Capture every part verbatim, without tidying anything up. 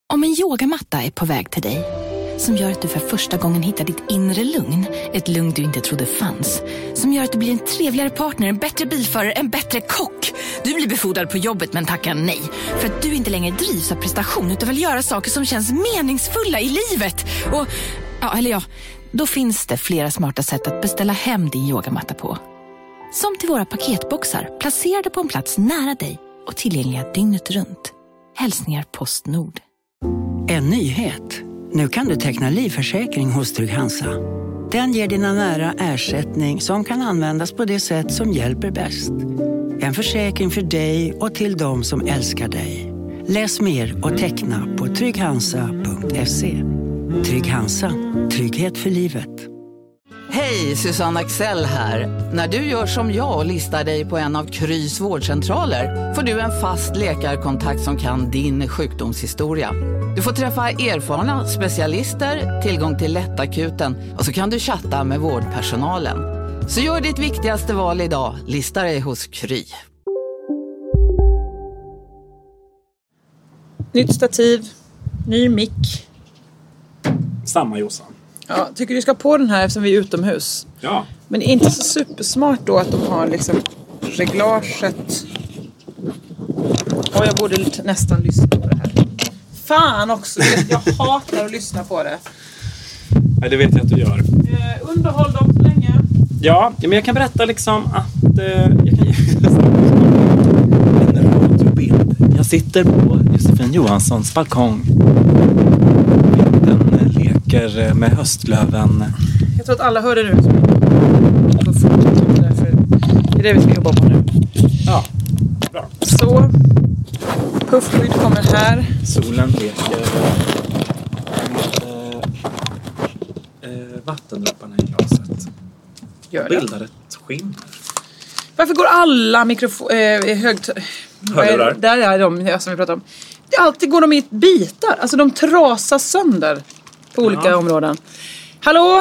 Om en yogamatta är på väg till dig, som gör att du för första gången hittar ditt inre lugn, ett lugn du inte trodde fanns, som gör att du blir en trevligare partner, en bättre bilförare, en bättre kock. Du blir befordrad på jobbet men tackar nej, för att du inte längre drivs av prestation utan vill göra saker som känns meningsfulla i livet. Och, ja, eller ja, då finns det flera smarta sätt att beställa hem din yogamatta på. Som till våra paketboxar, placerade på en plats nära dig och tillgängliga dygnet runt. Hälsningar Postnord. En nyhet. Nu kan du teckna livförsäkring hos Trygg-Hansa. Den ger dina nära ersättning som kan användas på det sätt som hjälper bäst. En försäkring för dig och till de som älskar dig. Läs mer och teckna på trygghansa punkt se. Trygg-Hansa. Trygghet för livet. Hej, Susanne Axel här. När du gör som jag och listar dig på en av Krys vårdcentraler får du en fast läkarkontakt som kan din sjukdomshistoria. Du får träffa erfarna specialister, tillgång till lättakuten och så kan du chatta med vårdpersonalen. Så gör ditt viktigaste val idag, lista dig hos Kry. Nytt stativ, ny mick. Samma Jossan. Ja, tycker du ska på den här eftersom vi är utomhus. Ja. Men inte så supersmart då att de har liksom reglaget. Och jag borde nästan lyssna på det här. Fan också, jag hatar att lyssna på det. Nej, det vet jag att du gör. Eh, underhåll dem så länge. Ja, men jag kan berätta liksom att... Eh, jag kan ge en radiobild. Jag sitter på Josefin Johanssons balkong. Den leker med höstlöven. Jag tror att alla hörde nu. Så fort. Därför är det vi ska jobba på nu. Ja, bra. Så. Puffskydd kommer här. Solen leker med äh, vattendropparna i glaset. Gör det. Bildar ett skimmer. Varför går alla mikrofoner... Eh, högt... Hörlurar. Där är de som vi pratar om. Det alltid går de i bitar. Alltså de trasas sönder på olika ja. områden. Hallå?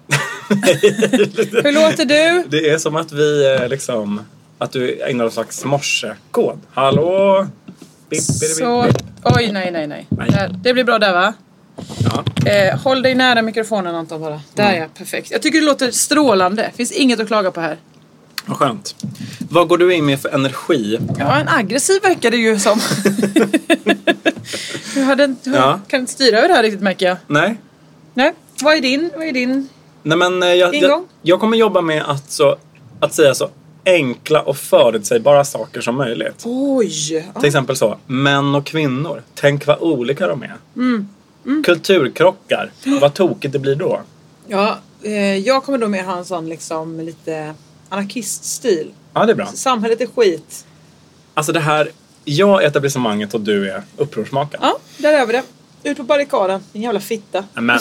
Hur låter du? Det är som att vi liksom... Att du ägnar en slags morsekod. Hallå? Bip, bip, Så... bip, bip. Oj, nej, nej, nej. nej. Det blir bra där, va? Ja. Eh, håll dig nära mikrofonen, Anton, bara. Där är mm. jag, perfekt. Jag tycker det låter strålande. Finns inget att klaga på här. Vad skönt. Vad går du in med för energi? Ja, en aggressiv verkar det ju som. Du hade, du ja. kan inte styra över det här riktigt, märker jag. Nej. Nej, vad är din? Vad är din Nej, men jag, jag, jag kommer jobba med att, så, att säga så enkla och förutsägbara saker som möjligt. Oj! Till exempel så, män och kvinnor. Tänk vad olika de är. Mm. Mm. Kulturkrockar. Vad tokigt det blir då. Ja, eh, jag kommer då med ha en sån liksom lite anarkiststil. Ja, det är bra. Samhället är skit. Alltså det här, jag är etablissemanget och du är upprorsmaken. Ja, där är vi det. Ut på barrikaden, en jävla fitta. Men...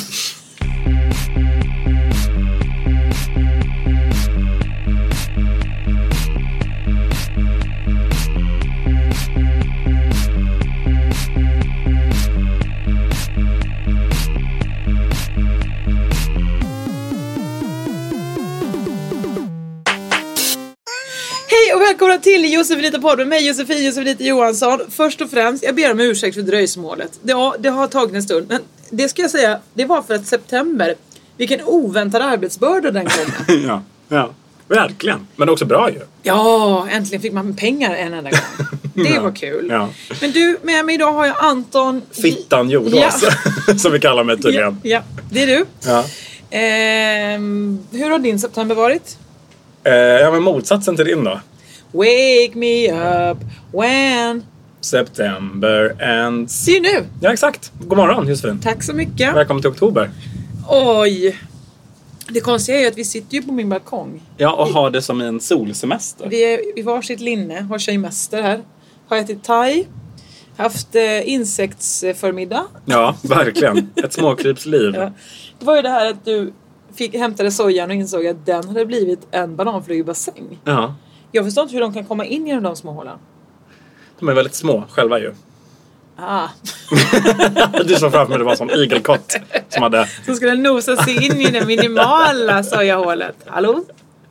Hej och välkomna till Josefinita podden med mig Josefin Josefinita Johansson. Först och främst, jag ber om ursäkt för dröjsmålet. Ja, det har tagit en stund. Men det ska jag säga, det var för att september. Vilken oväntad arbetsbörda den gången. ja, ja, verkligen. Men också bra ju. Ja, äntligen fick man pengar en enda gång. Det ja, var kul. Ja. Men du, med mig idag har jag Anton... Fittan Jordås, ja. Som vi kallar mig tydligen. Ja, ja, det är du. Ja. Ehm, hur har din september varit? Eh, ja, men motsatsen till din då. Wake me up when... September and... Se ju nu! Ja, exakt. God morgon, Josefin. Tack så mycket. Välkommen till oktober. Oj! Det konstiga är ju att vi sitter ju på min balkong. Ja, och har det som en solsemester. Vi är i varsitt linne, har tjejmäster här. Har ätit thai. Haft eh, insektsförmiddag. Ja, verkligen. Ett småkrypsliv. Ja. Det var ju det här att du fick, hämtade sojan och insåg att den hade blivit en bananflugbassäng. Ja. Jag förstår inte hur de kan komma in genom de små hålen. De är väldigt små själva ju. Ah. Du såg framför mig det var som igelkott som hade... Så skulle nosa sig in i det minimala sojahålet. Hallå?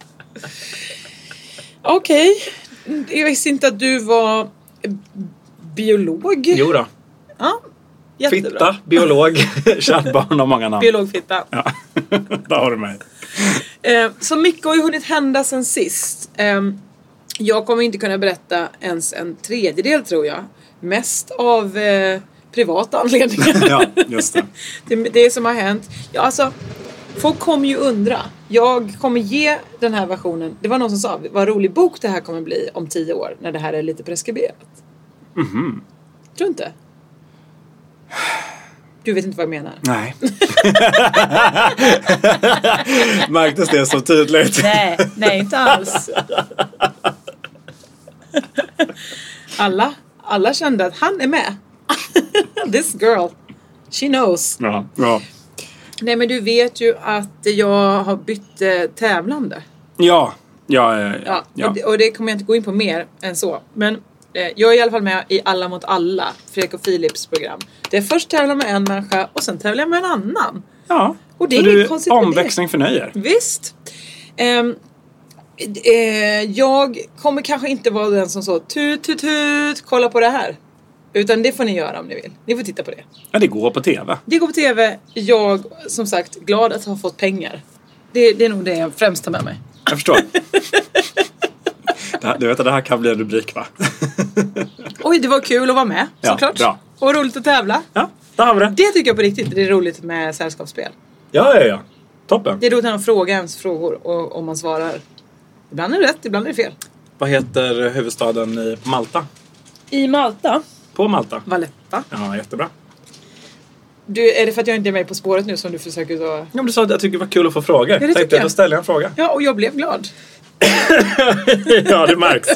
Okej. Okay. Jag visste inte att du var biolog. Jo då. Ja. Jättebra. Fitta, biolog, kärt barn och många namn. Biologfitta. Ja, där har du mig. Eh, så mycket har ju hunnit hända sen sist. Eh, jag kommer inte kunna berätta ens en tredjedel, tror jag. Mest av eh, privata anledningar. Ja, just det. det. Det som har hänt. Ja, alltså, folk kommer ju undra. Jag kommer ge den här versionen. Det var någon som sa, vad rolig bok det här kommer bli om tio år. När det här är lite preskriberat. Mhm. Tror du inte? Du vet inte vad jag menar. Nej. Märktes det så tydligt? Nej, nej inte alls. Alla, alla kände att han är med. This girl, she knows. Ja, ja. Nej, men du vet ju att jag har bytt eh, tävlande. Ja, ja, ja, Ja, ja. och, det, och det kommer jag inte gå in på mer än så. Men eh, jag är i alla fall med i Alla mot alla, Fredrik och Philips program. Det är först tävla med en människa och sen tävla med en annan. Ja, Och det så är du inget konstigt med det. omväxling förnöjer. Visst. Ehm, eh, jag kommer kanske inte vara den som så tut, tut, tut, kolla på det här. Utan det får ni göra om ni vill. Ni får titta på det. Ja, det går på tv. Det går på tv. Jag, som sagt, glad att ha fått pengar. Det, det är nog det jag främst tar med mig. Jag förstår. Det här, du vet att det här kan bli en rubrik, va? Oj, det var kul att vara med, Ja, såklart. bra. Och roligt att tävla. Ja, där har vi det. Det tycker jag på riktigt. Det är roligt med sällskapsspel. Ja, ja, ja. Toppen. Det är roligt att fråga ens frågor och om man svarar. Ibland är det rätt, ibland är det fel. Vad heter huvudstaden i Malta? I Malta. På Malta. Valletta. Ja, jättebra. Du, är det för att jag inte är med På spåret nu som du försöker så... Ja, men du sa att jag tycker det var kul att få frågor. det Tänkte tycker jag. jag. Då ställer jag en fråga. Ja, och jag blev glad. Ja, det märks.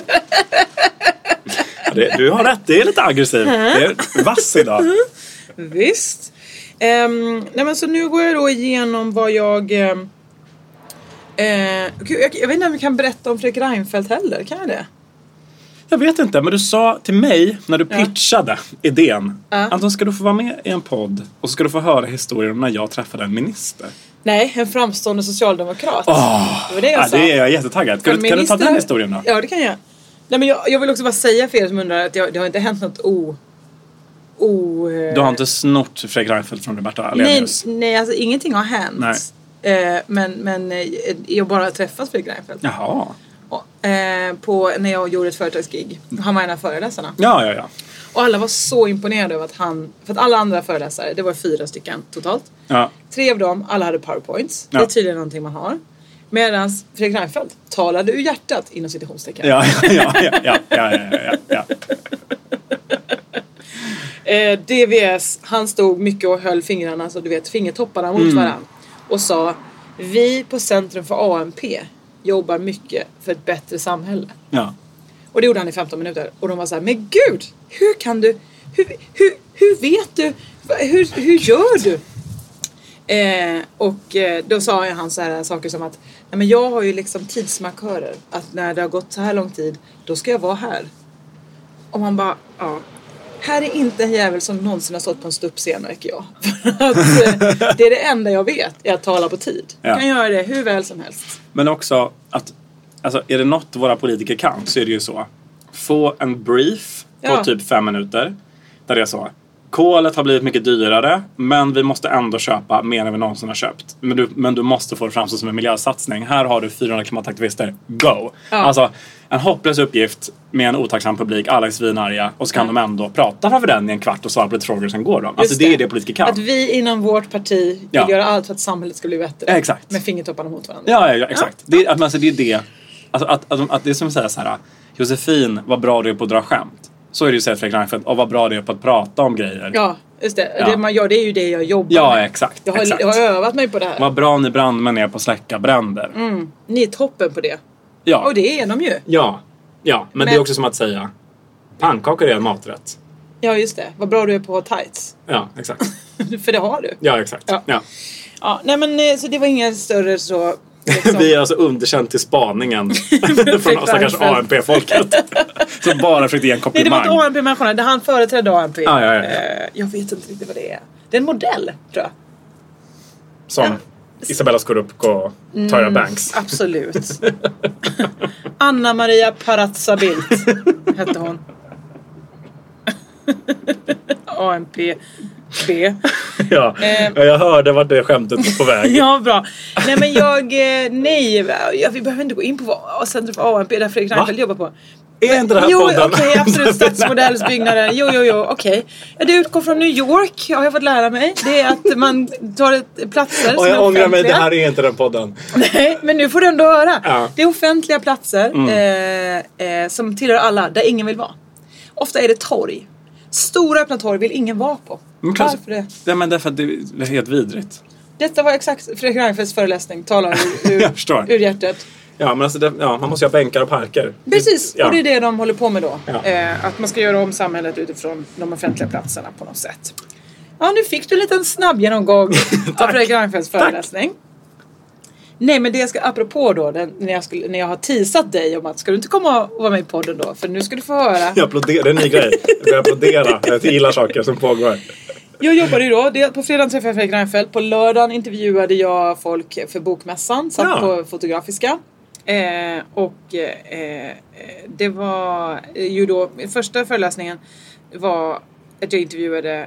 Ja, det, du har rätt, det är lite aggressiv. Det är vass idag. Visst. Um, nej men så nu går jag då igenom vad jag... Um, uh, gud, jag... Jag vet inte om vi kan berätta om Fredrik Reinfeldt heller. Kan jag det? Jag vet inte, men du sa till mig när du pitchade idén Ja. att då ska du få vara med i en podd och så ska du få höra historien om när jag träffade en minister. Nej, en framstående socialdemokrat. Åh, det var det jag ja, sa. det är jag jättetaggad. Kan, För du, kan du ta minister- den historien då? Ja, det kan jag. Nej, men jag, jag vill också bara säga för er som undrar att jag, det har inte hänt något o... o eh, Du har inte snort Fredrik Reinfeldt från Roberta nej, Alenius? nej, alltså ingenting har hänt. Nej. Eh, men men eh, jag bara har träffat Fredrik Reinfeldt. Jaha. Och, eh, på, när jag gjorde ett företagsgig. Han var en av föreläsarna. Ja, ja, ja. Och alla var så imponerade över att han... För att alla andra föreläsare, det var fyra stycken totalt. Ja, Tre av dem, alla hade powerpoints. Ja. Det är tydligen någonting man har. Medan Fredrik Reinfeldt talade ur hjärtat inom citationstecken. ja, ja, ja, ja, ja, ja, ja, ja. Eh, D V S, han stod mycket och höll fingrarna, så du vet, fingertopparna mot Mm. varandra. Och sa, vi på Centrum för A M P jobbar mycket för ett bättre samhälle. Ja. Och det gjorde han i femton minuter. Och de var så här, men gud, hur kan du, hur, hur, hur vet du, hur, hur gör du? Eh, och eh, då sa han så här saker som att, nej men jag har ju liksom tidsmarkörer. Att när det har gått så här lång tid, då ska jag vara här. Och man bara, ja. Här är inte en jävel som någonsin har stått på en ståuppscen, märker jag. För att, eh, det är det enda jag vet, är att tala på tid. Ja. Jag kan göra det hur väl som helst. Men också att, alltså, är det något våra politiker kan så är det ju så. Få en brief på Ja. typ fem minuter. Där det är så. Kolet har blivit mycket dyrare, men vi måste ändå köpa mer än vi någonsin har köpt. Men du, men du måste få det framstå som en miljösatsning. Här har du fyrahundra klimataktivister. Go! Ja. Alltså, en hopplös uppgift med en otacksam publik. Alla är svinarga. Och så kan Ja. de ändå prata framför den i en kvart och svara på lite frågor som går dem. Alltså Just det är det politiker kan. Att vi inom vårt parti vill Ja. göra allt för att samhället ska bli bättre. Ja, exakt. Med fingertopparna mot varandra. Ja, ja, ja exakt. Det, är, att, alltså, det är det. Alltså, att, att, att det är som att säga så här. Josefin, vad bra du är på att dra skämt. Så är det ju säga Fredrik Reinfeldt. Och vad bra du är på att prata om grejer. Ja, just det. Ja. Det man gör, det är ju det jag jobbar Ja, med. exakt. Jag har, exakt. jag har övat mig på det här. Vad bra ni brandmän är på att släcka bränder. Mm. Ni är toppen på det. Ja. Och det är de ju. Ja. Ja, men, Men- det är också som att säga pannkakor är en maträtt. Ja, just det. Vad bra du är på tights. Ja, exakt. För det har du. Ja, exakt. Ja. Ja. Ja, nej men eh, så det var inga större så... Liksom. Vi är alltså underkänt till spaningen från stackars A M P-folket. Som bara försökte ge en Nej, det var komplimang. inte A M P-människorna. Det han företrädde A M P. Ja, ja, ja. Eh, jag vet inte riktigt vad det är. Det är en modell, tror jag. Som Isabella Scorupco och Tyra Mm. Banks. Absolut. Anna Maria Parazza Bildt hette hon. A M P B. Ja, Eh. jag hörde vart det skämtet var på väg. Ja, bra. Nej, men jag... eh, Nej, jag, vi behöver inte gå in på vad Centrum för A M P där Fredrik Reinfeldt jobbar på. Är inte det här Jo, podden? okej, okay, absolut. Stadsmodellsbyggnaden. Jo, jo, jo, okej. Okay. Det utgår från New York, har jag fått lära mig. Det är att man tar ett platser Och som är jag ångrar mig, offentliga. det här är inte den podden. Nej, men nu får du ändå höra. Ja. Det är offentliga platser Mm. eh, eh, som tillhör alla, där ingen vill vara. Ofta är det torg. Stora öppna torg vill ingen vara på. Men kanske, Varför det? ja, men därför att det är helt vidrigt. Detta var exakt Fredrik Reinfeldts föreläsning. Talar ur, ur, Jag förstår. ur hjärtat. Ja, men alltså det, ja, man måste ju ha bänkar och parker. Precis, Ja. och det är det de håller på med då. Ja. Eh, att man ska göra om samhället utifrån de offentliga platserna på något sätt. Ja, nu fick du en liten snabb genomgång av Fredrik Reinfeldts föreläsning. Nej, men det jag ska, apropå då, den, när, jag skulle, när jag har teasat dig om att ska du inte komma och vara med i podden då? För nu ska du få höra. Jag applåderar, det är en ny grej. Jag ska applådera. Jag gillar saker som pågår. Jag jobbade ju då, det, på fredagen träffade jag Fredrik Reinfeldt. På lördagen intervjuade jag folk för bokmässan, satt Ja. på Fotografiska. Eh, och eh, det var ju då, första föreläsningen var att jag intervjuade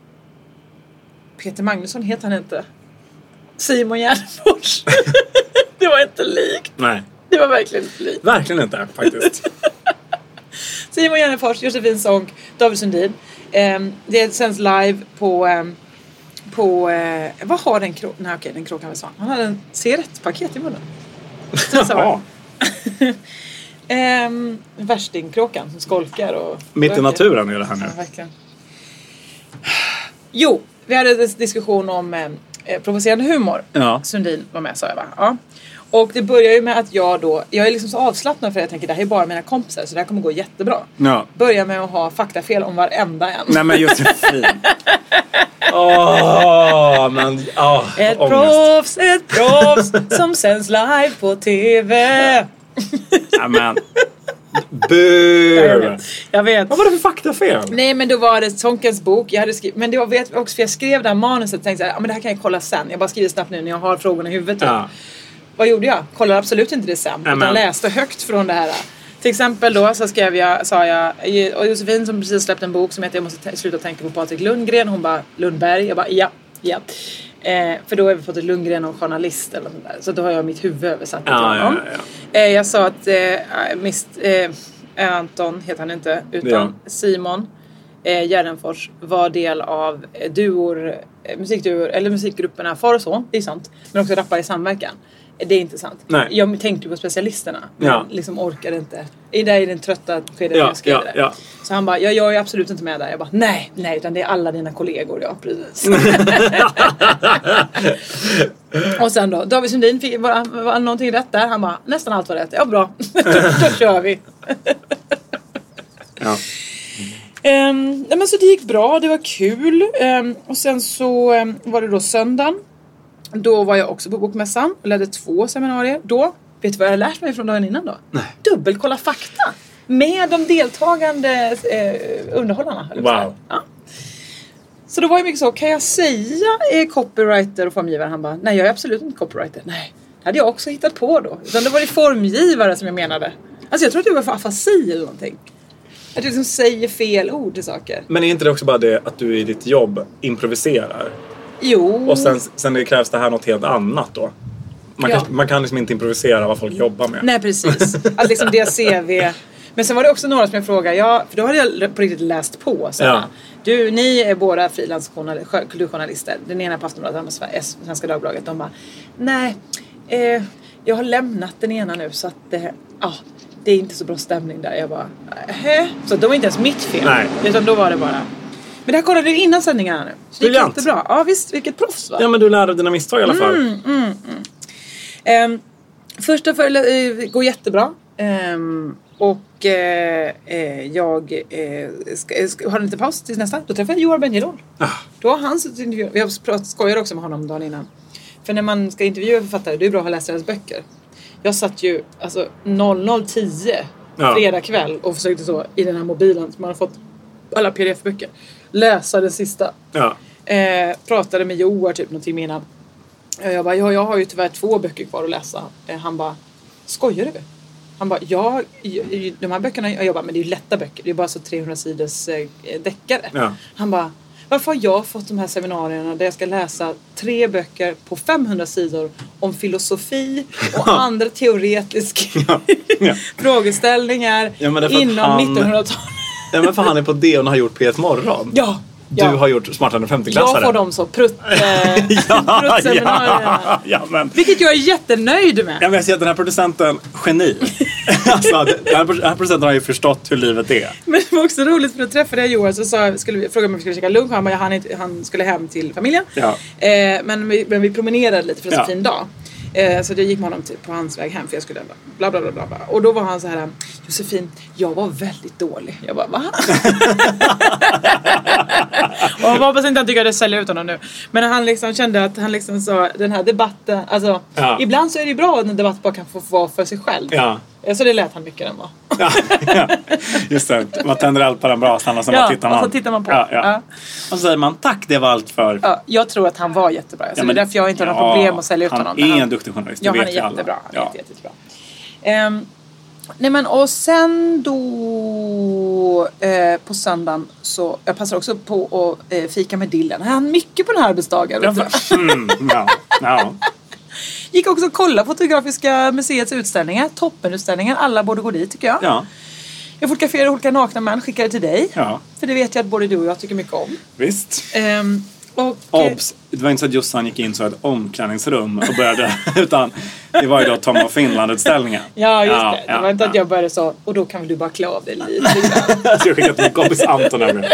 Peter Magnusson, heter han inte? Simon Gärdenfors. Det var inte likt. Nej, Det var verkligen inte likt. verkligen inte faktiskt. Simon Gärdenfors, Josefin Sonck, David Sundin. Eh, det sänds live på... Eh, på eh, vad har den kråkan? Nej, okej, den kråkan var så. Han hade en cigarettpaket i munnen. Ja. ehm, värstingkråkan som skolkar och... Mitt i röker. naturen är det här nu. Ja, verkligen. Jo, vi hade en diskussion om eh, provocerande humor. Ja. Sundin var med, sa jag va? Ja. Och det börjar ju med att jag då... Jag är liksom så avslappnad för jag tänker det här är bara mina kompisar så det här kommer gå jättebra. Ja. Börjar med att ha faktafel om varenda en. Nej, men Josefin. Åh, men... Åh, Ett ångest. proffs, ett proffs som sänds live på tv. Ja, men... Jag Bu! vet. Jag vet. Vad var det för faktafel? Nej, men då var det Sonkens bok. Jag hade skrivit, men det var vet också för jag skrev det här manuset och tänkte så här, ja, men det här kan jag kolla sen. Jag bara skriver snabbt nu när jag har frågorna i huvudet. Ja. Vad gjorde jag? Kollade absolut inte det sen. Amen. Utan läste högt från det här. Till exempel då så skrev jag, sa jag, och Josefin som precis släppt en bok som heter Jag måste t- sluta tänka på Patrik Lundgren. Hon bara, Lundberg. Jag bara, ja, ja. Eh, för då har vi fått ett Lundgren och journalist eller sånt där. Så då har jag mitt huvud översatt till Ja, honom. ja, ja. Eh, jag sa att eh, mist, eh, Anton heter han inte, utan Ja. Simon eh, Gärdenfors var del av eh, duor, eh, musikduor, eller musikgrupperna Far och så, det är sant. Men också rappare i samverkan. Det är inte sant. Nej. Jag tänkte på specialisterna. Men Ja. liksom orkade inte. I där i den trötta skedet Ja, jag skrev ja, det. ja. Så han bara, ja, jag är absolut inte med där. Jag bara, nej, nej, utan det är alla dina kollegor. Ja, precis. Och sen då, David Sundin fick, var, var någonting rätt där. Han bara, nästan allt var rätt. Ja, bra. Då kör vi. Ja. Um, men så det gick bra, det var kul. Um, och sen så um, var det då söndagen. Då var jag också på bokmässan och ledde två seminarier. Då, vet du vad jag har lärt mig från dagen innan då? Nej. Dubbelkolla fakta. Med de deltagande eh, underhållarna. eller vad Wow. säger jag. Ja. Så då var det mycket så, kan jag säga eh, copywriter och formgivare? Han bara, nej jag är absolut inte copywriter. Nej, det hade jag också hittat på då. Utan det var det formgivare som jag menade. Alltså jag tror att det var för afasi eller någonting. Att du liksom säger fel ord till saker. Men är inte det också bara det att du i ditt jobb improviserar? Jo. Och sen, sen det krävs det här något helt annat då? Man, Ja. kan, man kan liksom inte improvisera vad folk jobbar med. Nej, precis. Att liksom det C V. Men sen var det också några som jag frågade. Ja, för då hade jag på riktigt läst på. Så Ja. Du, ni är båda frilanskulturjournalister. Den ena på Aftonbladet, den andra på Svenska Dagbladet. De bara, nej, eh, jag har lämnat den ena nu. Så att, eh, ja, det är inte så bra stämning där. Jag bara, äh. Så det var inte ens mitt fel. Nej. Utan då var det bara... Men det här kollade du innan sändningarna nu. Så det gick Briljant. jättebra. Ja, visst, vilket proffs va? Ja, men du lärde av dina misstag i alla fall. Mm, mm, mm. Um, första föreläsningen uh, går jättebra. Um, och uh, uh, jag uh, ska, ska, har en liten paus tills nästa. Då träffar jag Johan Benjelol. Ah. Då har han suttit intervju. Vi har pratat, skojade också med honom dagen innan. För när man ska intervjua författare, det är bra att ha läst deras böcker. Jag satt ju alltså noll noll tio Ja. fredag kväll och försökte så i den här mobilen som man har fått alla pdf-böcker. Läsa den sista. Ja. Eh, pratade med Joar typ någonting innan. Eh, jag bara, ja, jag har ju tyvärr två böcker kvar att läsa. Eh, han bara, skojar du? Han bara, ja, de här böckerna jag jobbar med, det är ju lätta böcker. Det är bara så trehundra sidors eh, deckare. Ja. Han bara, Varför har jag fått de här seminarierna där jag ska läsa tre böcker på femhundra sidor om filosofi och andra teoretiska Ja. Ja. frågeställningar Ja, men det är för att inom han- nittonhundratalet. Ja, men för han är på det och har gjort P ett morgon. Ja, Du ja. har gjort Smartare än femtio-klassare. Jag får dem så prutt, eh, Ja, pruttseminarierna. ja, ja, men. Vilket jag är jättenöjd med. Jag vill säga att den här producenten, geni. Alltså, den här, den här producenten har ju förstått hur livet är. Men det var också roligt för att träffa dig Johan så sa, skulle vi, frågade om vi skulle käka lunch. Han, bara, han, inte, han skulle hem till familjen. Ja. Eh, men, vi, men vi promenerade lite för det var så Ja. fin dag. Eh, så det gick med honom typ på hans väg hem för jag skulle bla bla bla bla. bla. Och då var han så här: Josefin, jag var väldigt dålig. Jag bara, va? Och jag hoppas inte att han tycker att jag säljer ut honom nu. Men han liksom kände att han liksom sa den här debatten, alltså Ja. ibland så är det bra att en debatt bara kan få vara för sig själv. Ja. Eh, Så det lät han mycket den var. Ja, ja. Just det, man tänder eld på den brasan och så Ja, bara tittar man. och så tittar man på. Ja, ja. Ja. Och så säger man tack, det var allt för... Ja, jag tror att han var jättebra. Så Ja, det men- är därför jag inte har några ja, problem att sälja ut han honom. är Men en duktig journalist, det Ja, han vet är vi alla. jättebra. Han är Ja. jätte, jättebra. Ehm, nej men och sen då eh, på söndagen så jag passar också på att eh, fika med Dylan. Han mycket på den här arbetsdagen. Ja, vet du. mm, ja, ja. Gick också och kolla Fotografiska museets utställningar. Toppenutställningar. Alla borde gå dit tycker jag. Ja, Jag fotograferade olika nakna män. Skickade till dig. ja, För det vet jag att både du och jag tycker mycket om. visst. Ehm, och, Obs! Det var inte så att Jossan gick in så ett omklädningsrum och började, utan det var ju då Tom of Finland-utställningen. Ja, just Ja, det. Det ja, var inte att ja. jag började så. Och då kan väl du bara klä av dig lite grann. Så jag skickade till min kompis Anton nämligen.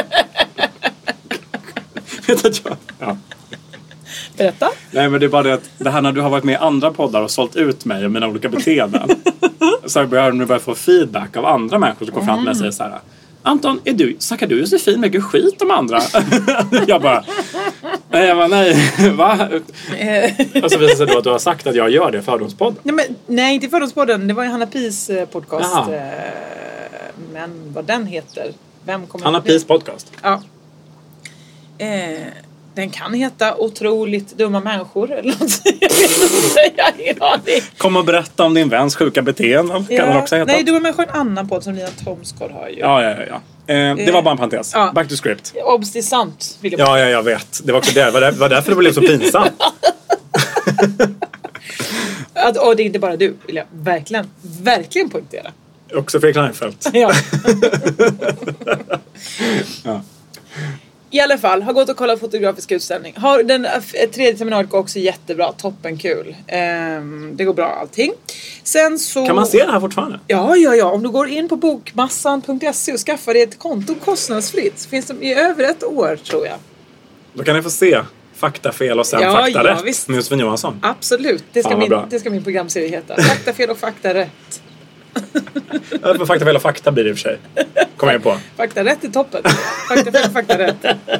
Vet att jag... Ja. Berätta. Nej, men det är bara det att det här när du har varit med i andra poddar och sålt ut mig och mina olika beteenden. Så jag börjar nu börja få feedback av andra människor som kommer fram till mig och säger så här: Anton, är du, snackar du Josefin mycket skit om andra? Jag bara, nej, jag bara, nej, va? Och så visar det sig då att du har sagt att jag gör det i Fördomspodden. Nej, men, nej, inte Fördomspodden. Det var ju Hanna Pis eh, podcast. Jaha. Eh, men vad den heter. Vem kommer Hanna ihåg det? Pis podcast. Ja. Eh, den kan heta Otroligt dumma människor. Eller något. Jag vet inte. Jag har ingen aning. Kom och berätta om din väns sjuka beteenden. Kan den också heta. Nej, Dumma människor är en annan podd som Lina Thomsgård har ju. Ja, ja, ja. ja. Eh, det var bara en parentes. Ja. Back to script. Obs, det är sant. Vill jag Ja, ja, jag vet. Det var också det. Det var där- var därför det blev så pinsamt. Att, och det är inte bara du, vill jag verkligen, verkligen poängtera. Också Fredrik Reinfeldt. Ja. Ja. I alla fall, har gått och kollat fotografisk utställning. Har den eh, tredje seminariet går också jättebra, toppenkul. Ehm, det går bra allting. Sen så... Kan man se det här fortfarande? Ja, ja, ja. Om du går in på bokmassan punkt se och skaffar dig ett konto kostnadsfritt så finns de i över ett år, tror jag. Då kan ni få se faktafel och sen Ja, faktarätt ja, visst. med Josefin Johansson. Absolut. Det ska, Fan, vad min, bra. det ska min programserie heta. Faktafel och faktarätt. Ja, för faktafel och fakta blir det i och för sig. Kommer jag på. Faktarätt är toppen. Faktafel och faktarätt.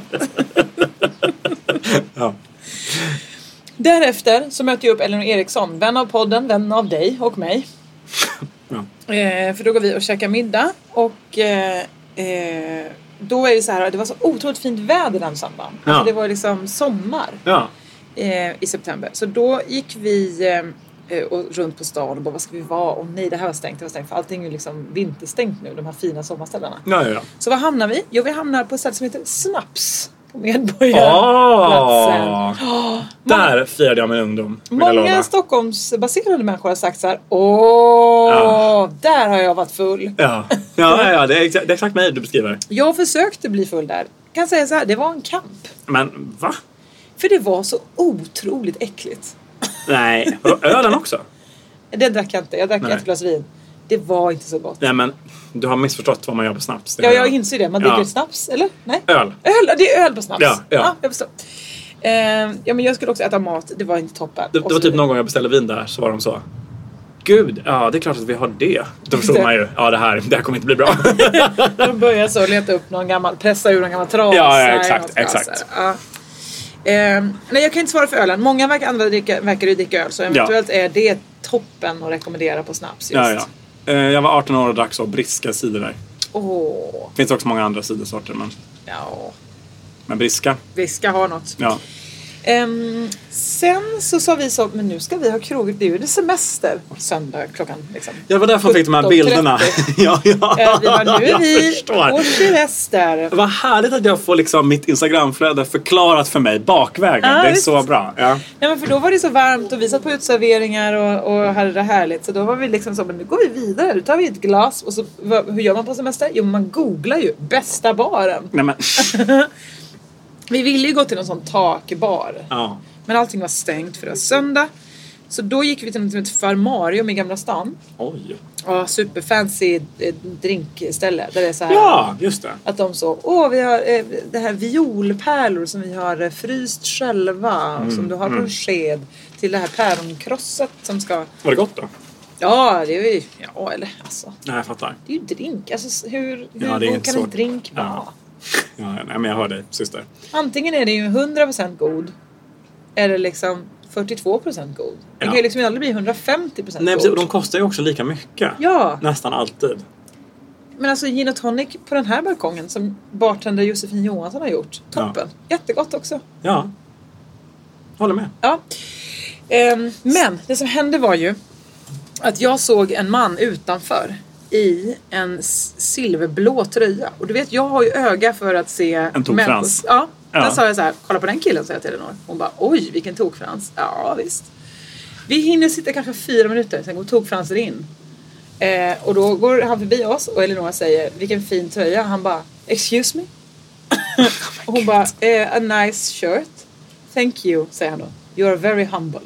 Ja. Därefter så möter jag upp Elinor Eriksson, vän av podden, vän av dig och mig. Ja. Eh, för då går vi och käkar middag. Och eh, eh, då är det så här, det var så otroligt fint väder den söndagen. Ja. Alltså det var liksom sommar Ja. eh, i september. Så då gick vi eh, och runt på stan och bara, vad ska vi vara? Och nej, det här var stängt, det var stängt. För allting är ju liksom vinterstängt nu, de här fina sommarställena. Ja, ja, ja. Så var hamnar vi? Jo, vi hamnar på ett ställe som heter Snaps. På Medborgarplatsen. Oh, där firade jag min ungdom. vill jag Många lova. Stockholmsbaserade människor har sagt så här: åh, Ja. där har jag varit full. Ja, ja, ja, ja det, är exakt, det är exakt mig du beskriver. Jag försökte bli full där. Kan säga så här, det var en kamp. Men va? För det var så otroligt äckligt. Nej, vadå, ölen också? Det drack jag inte. Jag drack Nej. ett glas vin. Det var inte så gott. Nej, men du har missförstått vad man gör på snaps. Det Ja, har jag inser det. Man dricker Ja. snaps, eller? Nej? Öl. Öl, det är öl på snaps. Ja, ja. jag förstår. Eh, ja, men jag skulle också äta mat. Det var inte toppen. Det, Och det var så typ vidare. någon gång jag beställde vin där så var de så: Gud, ja det är klart att vi har det. Då förstod man ju, ja det här, det här kommer inte bli bra. De började så leta upp någon gammal, pressa ur någon gammal trasa. Ja, ja, i exakt, något glas exakt. där. Ja. Eh, nej, jag kan inte svara för ölen. Många verkar, andra dricka, verkar ju dricka öl. Så eventuellt är det toppen att rekommendera på snaps just. Ja, ja. Eh, Jag var arton år och drack så briska cider där. Åh, Finns också många andra cidersorter, men, ja. men briska. Vi ska ha något. Ja. Um, sen så sa vi så, men nu ska vi ha kroget, det är ju det semester söndag klockan liksom. Jag var därför jag fick de här bilderna. ja, ja, ja, vi var, nu är vi förstår. på semester. Vad härligt att jag får liksom mitt Instagramflöde förklarat för mig bakvägen. Ja, det är visst. så bra. Ja. Nej, men för då var det så varmt och vi satt på utserveringar och, och hade det härligt. Så då var vi liksom så, men nu går vi vidare. Nu tar vi ett glas och så, vad, hur gör man på semester? Jo, man googlar ju bästa baren. Nej, men. Vi ville ju gå till någon sån takbar. Ja. Men allting var stängt för det var söndag. Så då gick vi till något som heter Farmarium i Gamla stan. Oj. Ja, superfancy eh, drinkställe. Där det är så här. Ja, just det. Att de så, åh vi har eh, det här violpärlor som vi har eh, fryst själva. Mm, som du har på mm. en sked. Till det här päronkrosset som ska... Var det gott då? Ja, det är ju... Ja, eller alltså. Nej, jag fattar. Det är ju drink. Alltså hur, hur Ja, det är god inte kan så- en drink vara? Ja. Ja, nej, men jag hör dig, syster. Antingen är det ju hundra procent god. Eller liksom fyrtiotvå procent god. Det Ja. kan ju liksom aldrig bli hundrafemtio procent Nej, god. precis, och de kostar ju också lika mycket. Ja, Nästan alltid. men alltså gin och tonic på den här balkongen som bartender Josefin Johansson har gjort. Toppen. Jättegott också. Ja. Håller med. Ja. Ehm, men det som hände var ju att jag såg en man utanför i en s- silverblå tröja. Och du vet, jag har ju öga för att se... En tokfrans. Ja, Ja. där sa jag så här, kolla på den killen, sa jag till Elinor. Hon bara, oj, vilken tokfrans. Ja, visst. Vi hinner sitta kanske fyra minuter, sen går tokfransen in. Eh, och då går han förbi oss och Elinor säger, vilken fin tröja. Han bara, excuse me? Och hon bara, eh, a nice shirt. Thank you, säger han då. You are very humble.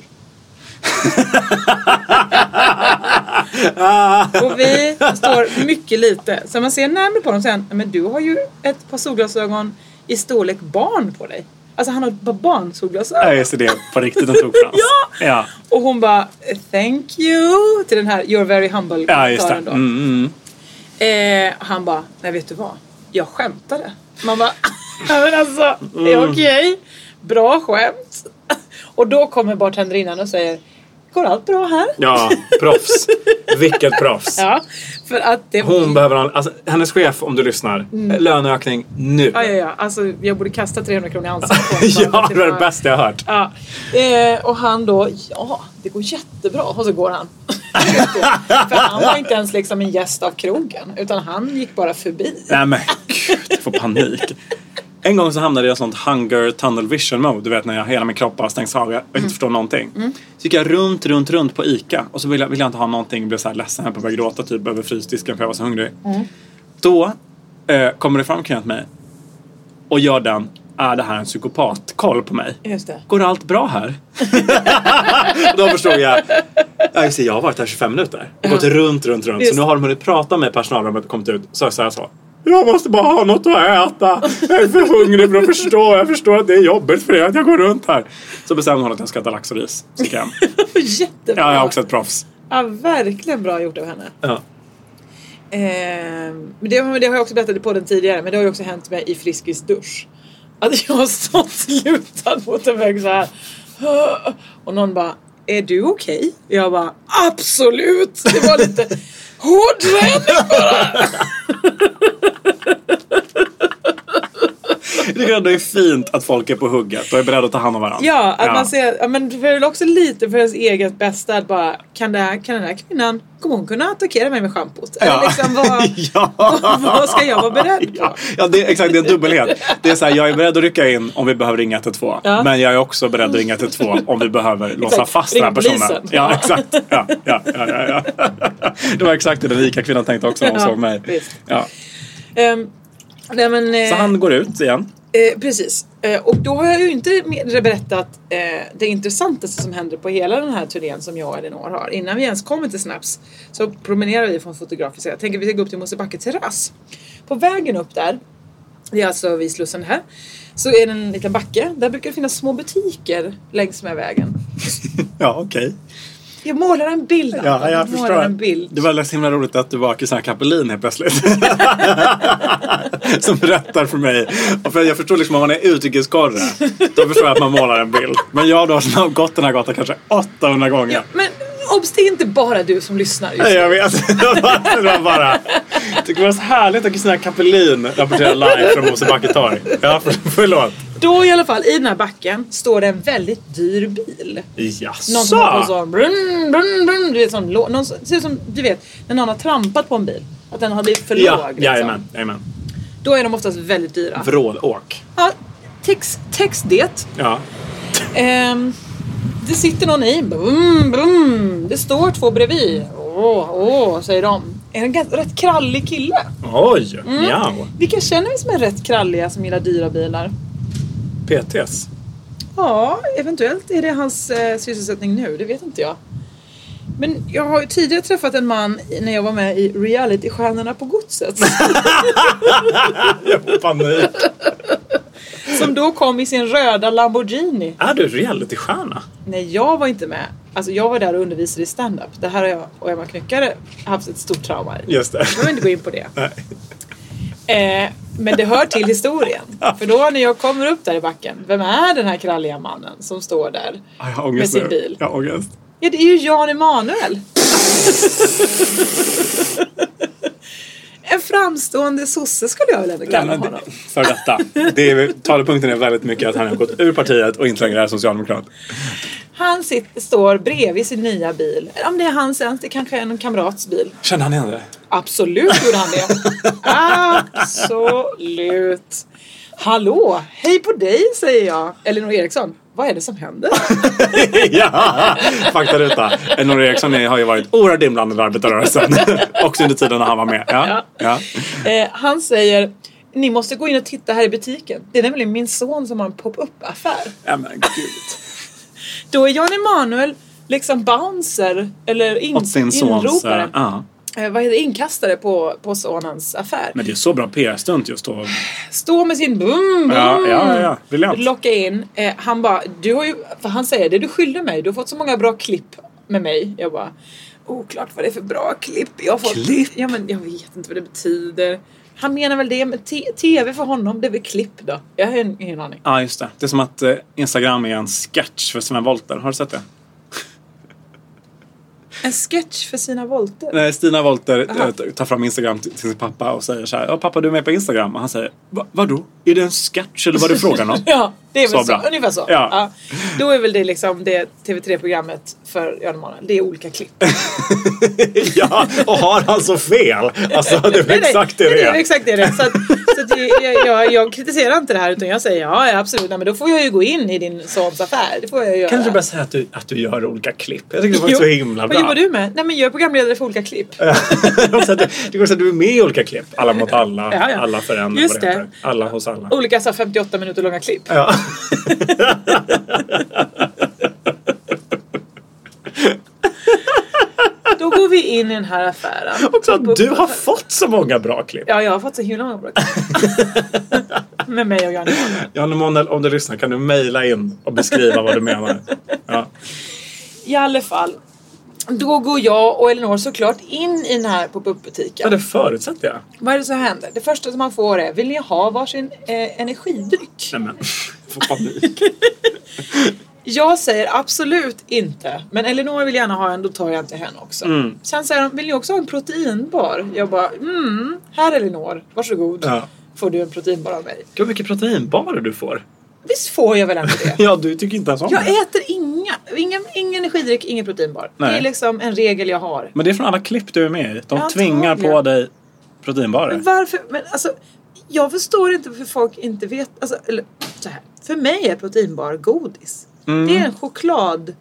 Och vi står mycket lite. Så man ser närmare på dem sen, men du har ju ett par solglasögon i storlek barn på dig. Alltså han har bara barnsolglasögon. Nej, så det är på riktigt en tokfrans. Ja. Ja. Och hon bara, thank you. Till den här, you're very humble. Ja, just det. Då. Mm, mm. Eh, han bara, nej vet du vad? Jag skämtade. Man bara, men alltså, det är okej. Bra skämt. Och då kommer bartenderinnan och säger, går allt bra här? Ja, proffs. Vilket proffs. Ja, för att det... Hon behöver en, alltså, hennes chef, om du lyssnar, löneökning nu. Ja, ja, ja. Alltså, jag borde kasta trehundra kronor i ansiktet på honom. Ja, det är det bästa jag har hört. Ja. Eh, och han då, ja, det går jättebra. Och så går han. För han var inte ens liksom en gäst av krogen. Utan han gick bara förbi. Nej men gud, jag får panik. En gång så hamnade jag i sånt hunger tunnel vision mode. Du vet när jag, hela min kropp bara stängs av. Jag inte förstår någonting. Mm. Så gick jag runt, runt, runt på Ica. Och så ville jag, ville jag inte ha någonting. Jag blev så här ledsen. Jag började gråta typ över frysdisken för jag var så hungrig. Mm. Då eh, kommer det fram kring mig. Och gör den, är det här en psykopat? Koll på mig. Just det. Går allt bra här? Och då förstod jag. Jag, jag har varit här tjugofem minuter. Och gått runt, runt, runt. Just. Så nu har de hunnit prata med personalen och kommit ut. Så sa jag så. Jag måste bara ha något att äta. Jag är för hungrig för att förstå. Jag förstår att det är jobbigt för er att jag går runt här. Så bestämde hon att jag ska äta lax och ris. Så gick jag hem. Jättebra. Ja, jag är också ett proffs. Ja, verkligen bra gjort av henne. Ja. Eh, men det, det har jag också berättat på den tidigare. Men det har ju också hänt mig i Friskis dusch. Att jag har stått lutad mot en vägg så här. Och någon bara, är du okej? Okay? Jag bara, absolut. Det var lite hård träning bara. Det är ändå fint att folk är på hugget och är beredda att ta hand om varandra. Ja, att man ser, ja, men det är väl också lite för ens eget bästa att bara, kan, det här, kan den här kvinnan, kommer hon kunna attackera mig med schampot? Eller Ja. liksom, vad, Ja. vad ska jag vara beredd på? Ja, ja det är exakt, det är en dubbelhet. Det är så här, jag är beredd att rycka in om vi behöver ringa ett ett två. Ja. Men jag är också beredd att ringa ett ett två om vi behöver låsa fast den här ring personen. polisen. Ja, exakt. Ja, ja, ja, ja, ja. Det var exakt det den rika kvinnan tänkte också när hon Ja, såg mig. visst. Ja. Um, nej, men, eh, Så han går ut igen. Eh, precis. Eh, och då har jag ju inte mer berättat eh, det intressantaste som händer på hela den här turnén som jag och Elinor har. Innan vi ens kommer till Snaps så promenerar vi från Fotografiska. Jag tänker att vi ska gå upp till Mosebacke terrass. På vägen upp där, det är alltså vid Slussen här, så är det en liten backe. Där brukar det finnas små butiker längs med vägen. Ja, okej. Okay. Jag målar en bild. Ja, jag, jag målar förstår. En bild. Det var så himla roligt att du var Kristina Kapelin helt plötsligt. Som berättar för mig. Och för jag förstår liksom om man är utrikeskorre. Då förstår jag att man målar en bild. Men jag då som har gått den här gatan kanske åttahundra gånger. Ja, men Obs, det är inte bara du som lyssnar just Nej, jag vet. Det var bara... Det var så härligt att Kristina Kapelin rapporterar live från Mosebacke torg. Ja, för, förlåt. Då i alla fall, i den här backen står det en väldigt dyr bil. Jaså? Någon som har på sån brun, brun, brun, du vet, sån, någon, ser ut som, du vet, när någon har trampat på en bil. Att den har blivit för Ja, låg. Liksom. jajamän, jajamän. Då är de oftast väldigt dyra. Vrålåk. Ja, text, text det. Ja. Ehm, det sitter någon i. Brum, brum. Det står två bredvid. Åh, åh, säger de. Är en ganska, rätt krallig kille. Oj, Mm. ja. Vilka känner vi som är rätt kralliga som gillar dyra bilar? P T:s. Ja, eventuellt är det hans eh, sysselsättning nu. Det vet inte jag. Men jag har ju tidigare träffat en man när jag var med i reality-stjärnorna på godset. Jag får panik. Som då kom i sin röda Lamborghini. Är du realitystjärna? Nej, jag var inte med. Alltså jag var där och undervisade i stand-up. Det här har jag och Emma Knyckare haft ett stort trauma i. Just det. Jag vill inte gå in på det. Nej. Eh, men det hör till historien. För då när jag kommer upp där i backen. Vem är den här kralliga mannen som står där Jag har ångest med sin nu. bil? Jag har ångest. Ja, det är ju Jan Emanuel. En framstående sosse skulle jag väl ändå kalla Nej, men honom. det, för detta. Det är, talepunkten är väldigt mycket att han har gått ur partiet och inte längre är socialdemokrat. Han sitter, står bredvid sin nya bil. Om det är hans ens, det kanske är en kamrats bil. Känner han igen det? Absolut gjorde han det. Absolut. Hallå, hej på dig säger jag. Elinor Eriksson, vad är det som händer? Ja, faktaruta. Elinor Eriksson har ju varit oerhört inblandad i arbetarrörelsen. Också under tiden när han var med. Ja, ja. Eh, han säger, ni måste gå in och titta här i butiken. Det är nämligen min son som har en pop-up-affär. Ja men gud. Då är Jan Emanuel liksom bouncer eller in, Åt sin sons... inropare. Ja. Eh, vad heter det? Inkastare på, på sonens affär. Men det är så bra P R-stunt just då. Stå med sin bum, bum. Ja, ja, ja. Briljant. Locka in. Eh, han bara, du har ju, för han säger det, du skyller mig. Du har fått så många bra klipp med mig. Jag bara, oklart vad det är för bra klipp. Jag har fått, Klipp? Ja, men jag vet inte vad det betyder. Han menar väl det, men t- tv för honom, det är väl klipp då. Jag har ingen, ingen aning. Ja, just det. Det är som att eh, Instagram är en sketch för Sven Wollter. Har du sett det? En sketch för sina volter. Nej, Stina Wollter eh, tar fram Instagram till, till sin pappa och säger så här: ja pappa, du är med på Instagram. Och han säger, Va, vadå? Är det en sketch eller vad är det frågan om? Ja, det är väl Så så. bra. Ungefär så. Ja. Ja. Då är väl det liksom det T V tre-programmet för Jan Emanuel. Det är olika klipp. Ja, och har han så fel? Alltså, det är väl exakt det det det är. är. Exakt det är det. Så, att, så att jag, jag, jag kritiserar inte det här utan jag säger ja, ja absolut. Nej, men då får jag ju gå in i din sons affär. Det får jag göra. Kan du inte bara säga att du, att du gör olika klipp? Jag tycker det var så himla bra. Vad jobbar du med? Nej, men jag är programledare för olika klipp. Ja. Så att det det går så att du är med i olika klipp. Alla mot alla, Ja, ja. alla för en. Just vad det det. heter. Alla hos alla. Olika så här, femtioåtta minuter långa klipp. Ja. Då går vi in i den här affären. Också att du har fått så många bra klipp. Ja, jag har fått så himla många bra klipp. Med mig och Jan Emanuel. Jan Emanuel, om du lyssnar kan du mejla in och beskriva vad du menar. Ja. I alla fall. Då går jag och Elinor såklart in i den här pop-up-butiken. Ja, det förutsätter jag. Vad är det som händer? Det första som man får är, vill ni ha varsin eh, energidryck? Nej men, får panik. Jag säger absolut inte. Men Elinor vill gärna ha en, då tar jag inte henne också. Mm. Sen säger de, vill ni också ha en proteinbar? Jag bara, mm, här Elinor, varsågod. Ja. Får du en proteinbar av mig? Gud, vad mycket proteinbarer du får. Visst får jag väl ändå det? Ja, du tycker inte ens om Jag det. äter inga, ingen, ingen energidryck, ingen proteinbar. Nej. Det är liksom en regel jag har. Men det är från alla klipp du är med i. De Ja, tvingar antagligen. på dig proteinbarer. Men varför? Men alltså, jag förstår inte varför folk inte vet. Alltså, eller så här. För mig är proteinbar godis. Mm. Det är en chokladkaka.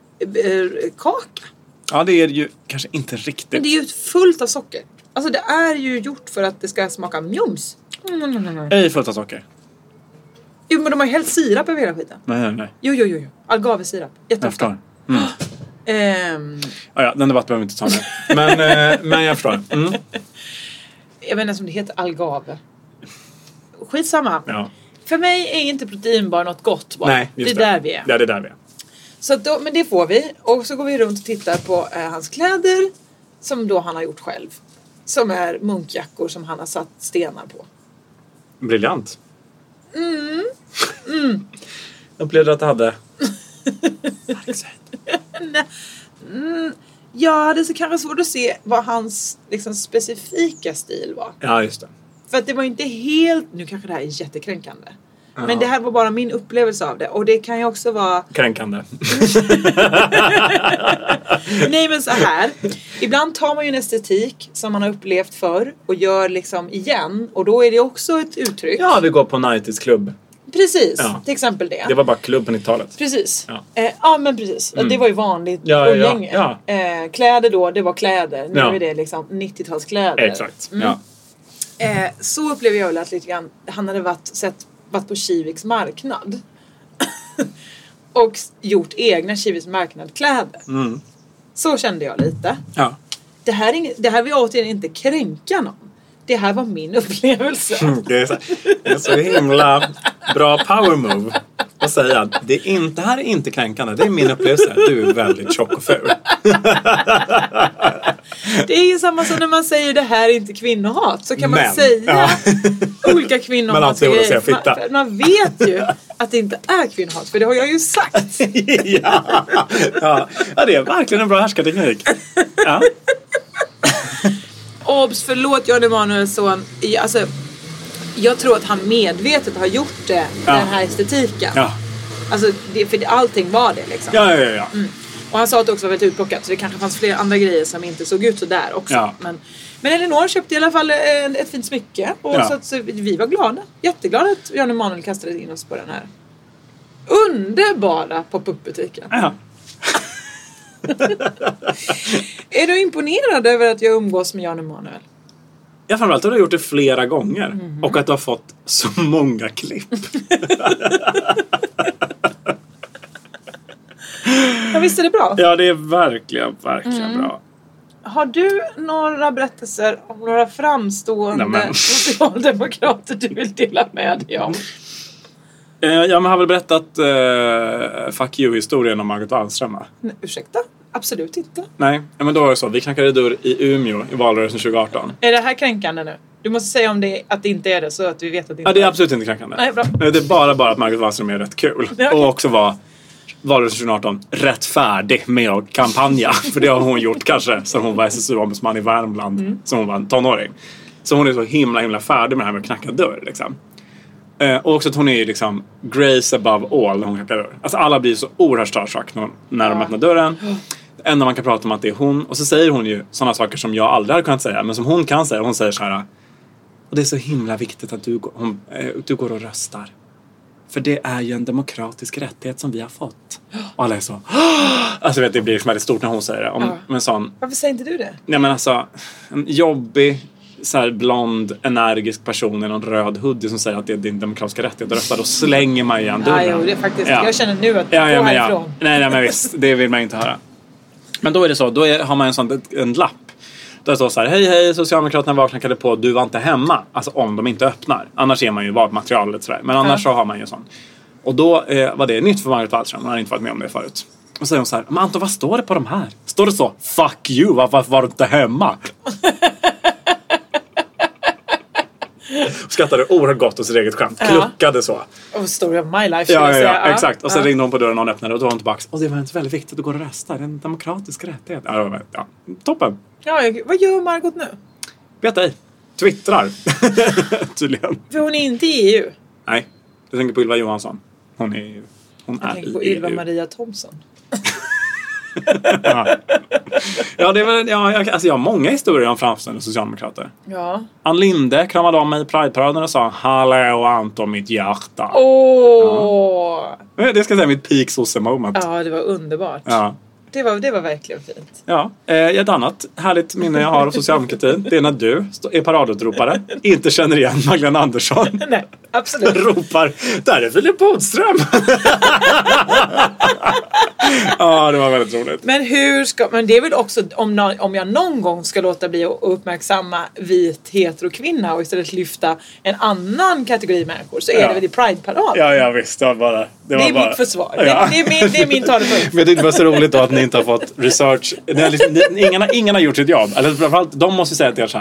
Ja, det är ju kanske inte Men riktigt. det är ju fullt av socker. Alltså det är ju gjort för att det ska smaka mjums. Mm, mm, mm, mm. Ej fullt av socker. Jo, men de har ju hällt sirap över hela skiten. Nej, nej, nej. Jo, jo, jo. jo. Agavesirap. Jag Jätteofta. förstår. Mm. Ehm, Ja, ja, den debatten behöver vi inte ta nu. Men, eh, men jag förstår. Mm. jag vet inte om det heter algave. Skitsamma. Ja. För mig är inte proteinbar något gott bara. Nej, just det är där vi är. Ja, det är där vi är. Så att då, men det får vi. Och så går vi runt och tittar på eh, hans kläder. Som då han har gjort själv. Som är munkjackor som han har satt stenar på. Briljant. Mm. Mm. Jag upplevde att det hade... Nej, Mm, jag hade så kanske svårt att se vad hans liksom, specifika stil var. Ja, just det. För att det var inte helt... Nu kanske det här är jättekränkande. Ja. Men det här var bara min upplevelse av det. Och det kan ju också vara... Kränkande. Nej, men så här. Ibland tar man ju en estetik som man har upplevt förr och gör liksom igen. Och då är det också ett uttryck. Ja, vi går på nittiotalet klubb. Precis, ja. Till exempel det. Det var bara klubb på nittiotalet. Precis. Ja, eh, ja men precis. Mm. Det var ju vanligt ja, umgänge. Ja, ja. eh, Kläder då, det var kläder. Nu ja. är det liksom nittiotalskläder. Exakt, mm. ja. Eh, så upplever jag väl att lite grann, han hade varit, sett, varit på Kiviks marknad och gjort egna Kiviks marknadkläder. Mm. Så kände jag lite. Ja. Det här, är, det här vill jag återigen inte kränka någon. Det här var min upplevelse. Mm, det, är så, det är så himla bra power move att säga att det, är inte, det här är inte kränkande. Det är min upplevelse. Du är väldigt tjock och ful. Det är ju samma som när man säger det här är inte kvinnohat. Så kan man Men, säga ja. olika kvinnohat. Man, alltid säga fitta. Man, man vet ju att det inte är kvinnohat. För det har jag ju sagt. ja. Ja. Ja, det är verkligen en bra härskarteknik. Ja. Obs, förlåt Jan Emanuelsson. Alltså, jag tror att han medvetet har gjort det, ja. Den här estetiken. Ja. Alltså, det, för allting var det liksom. Ja, ja, ja. Mm. Och han sa att det också var väldigt utplockat. Så det kanske fanns flera andra grejer som inte såg ut så där också. Ja. Men, men Elinor köpte i alla fall ett, ett fint smycke. Och ja. så, att, så vi var glada. Jätteglada att Jan Emanuel kastade in oss på den här underbara pop-up-butiken. Ja. Är du imponerad över att jag umgås med Jan Emanuel? Jag framförallt har du gjort det flera gånger. Mm. Och att du har fått så många klipp. Ja, visst är det bra? Ja, det är verkligen, verkligen mm. bra. Har du några berättelser om några framstående socialdemokrater du vill dela med dig om? Eh, jag har väl berättat eh, fuck you-historien om Margot Wallström. Nej, ursäkta? Absolut inte. Nej, men då var det så. Vi knackade dörr i Umeå i valrörelsen tjugo arton. Är det här kränkande nu? Du måste säga om det, att det inte är det så att vi vet att det inte ja, det är är absolut inte kränkande. Nej, bra. Det är bara, bara att Margot Wallström är rätt kul. Ja, okay. Och också var valrörelsen tjugo arton rätt färdig med att kampanja. För det har hon gjort kanske sen hon var S S U-ombudsman i Värmland. Mm. Som hon var en tonåring. Så hon är så himla himla färdig med det här med att knacka dörr liksom. Eh, och också att hon är liksom grace above all när hon knackar dörr. Alltså alla blir så oerhört starstruck när, när ja. de öppnar dörren. Det enda man kan prata om att det är hon. Och så säger hon ju sådana saker som jag aldrig hade kunnat säga. Men som hon kan säga. Hon säger så här. Och det är så himla viktigt att du, hon, eh, du går och röstar. För det är ju en demokratisk rättighet som vi har fått. Och alla är så. Alltså vet, det blir liksom väldigt stort när hon säger det. Om, ja. en sån, varför säger inte du det? Nej men alltså. En jobbig, så här blond, energisk person i någon röd hoodie som säger att det är din demokratiska rättighet att rösta. Då slänger man igen dörren. Ja, jo, det är faktiskt. Ja. Jag känner nu att ja, ja, gå men, härifrån. Ja. Nej, nej men visst. Det vill man inte höra. Men då är det så. Då är, har man en sån en lapp. Då står det så här. Hej hej, Socialdemokraterna var knackade på. Du var inte hemma. Alltså om de inte öppnar. Annars är man ju valmaterialet sådär. Men annars ja. så har man ju sån. Och då eh, var det nytt för Margot Wallström. Hon har inte varit med om det förut. Och så säger hon så här. Men Anton, vad står det på de här? Står det så? Fuck you, varför var du inte hemma? Skattade oerhört gott och sitt eget skämt. Kluckade så. Oh, story of my life. Ja, ja, ja, exakt. Och så ja. ringde hon på dörren och hon öppnade och då var hon tillbaka. Och det var inte väldigt viktigt att gå och rösta. Det är en demokratisk rättighet. Ja, ja. Toppen. Ja, vad gör Margot nu? Vet ej. Twittrar. Tydligen. För hon är inte i E U. Nej. Jag tänker på Ylva Johansson. Hon är ju... Hon jag är tänker på i Ylva E U. Maria Thomsson. ja. ja, det är väl... Ja, jag, alltså jag har många historier om framstående socialdemokrater. Ja. Ann Linde kramade om mig i Pride-paraden och sa hallå Anton, mitt hjärta. Åh! Ja. Det ska jag säga mitt peak sosse moment. Ja, det var underbart. Ja. Det var, det var verkligen fint. Ja, eh, ett annat härligt minne jag har av socialdemokratin. Det är när du är paradutropare. Inte känner igen Magdalena Andersson. Nej, absolut. Ropar, där är Filip Bodström. Ja, det var väldigt roligt. Men hur ska, men det är väl också om, om jag någon gång ska låta bli att uppmärksamma vit heterokvinna och istället lyfta en annan kategori människor så är ja. det väl i Pride-parad. Ja, ja visst. Det, var bara, det, det var är bara, mitt försvar. Ja. Det, det, är min, det är min talepunkt. Men det var så roligt då att ni inte har fått research. Ni, ingen, ingen har gjort sitt jobb. Eller framförallt, de måste säga till er så här.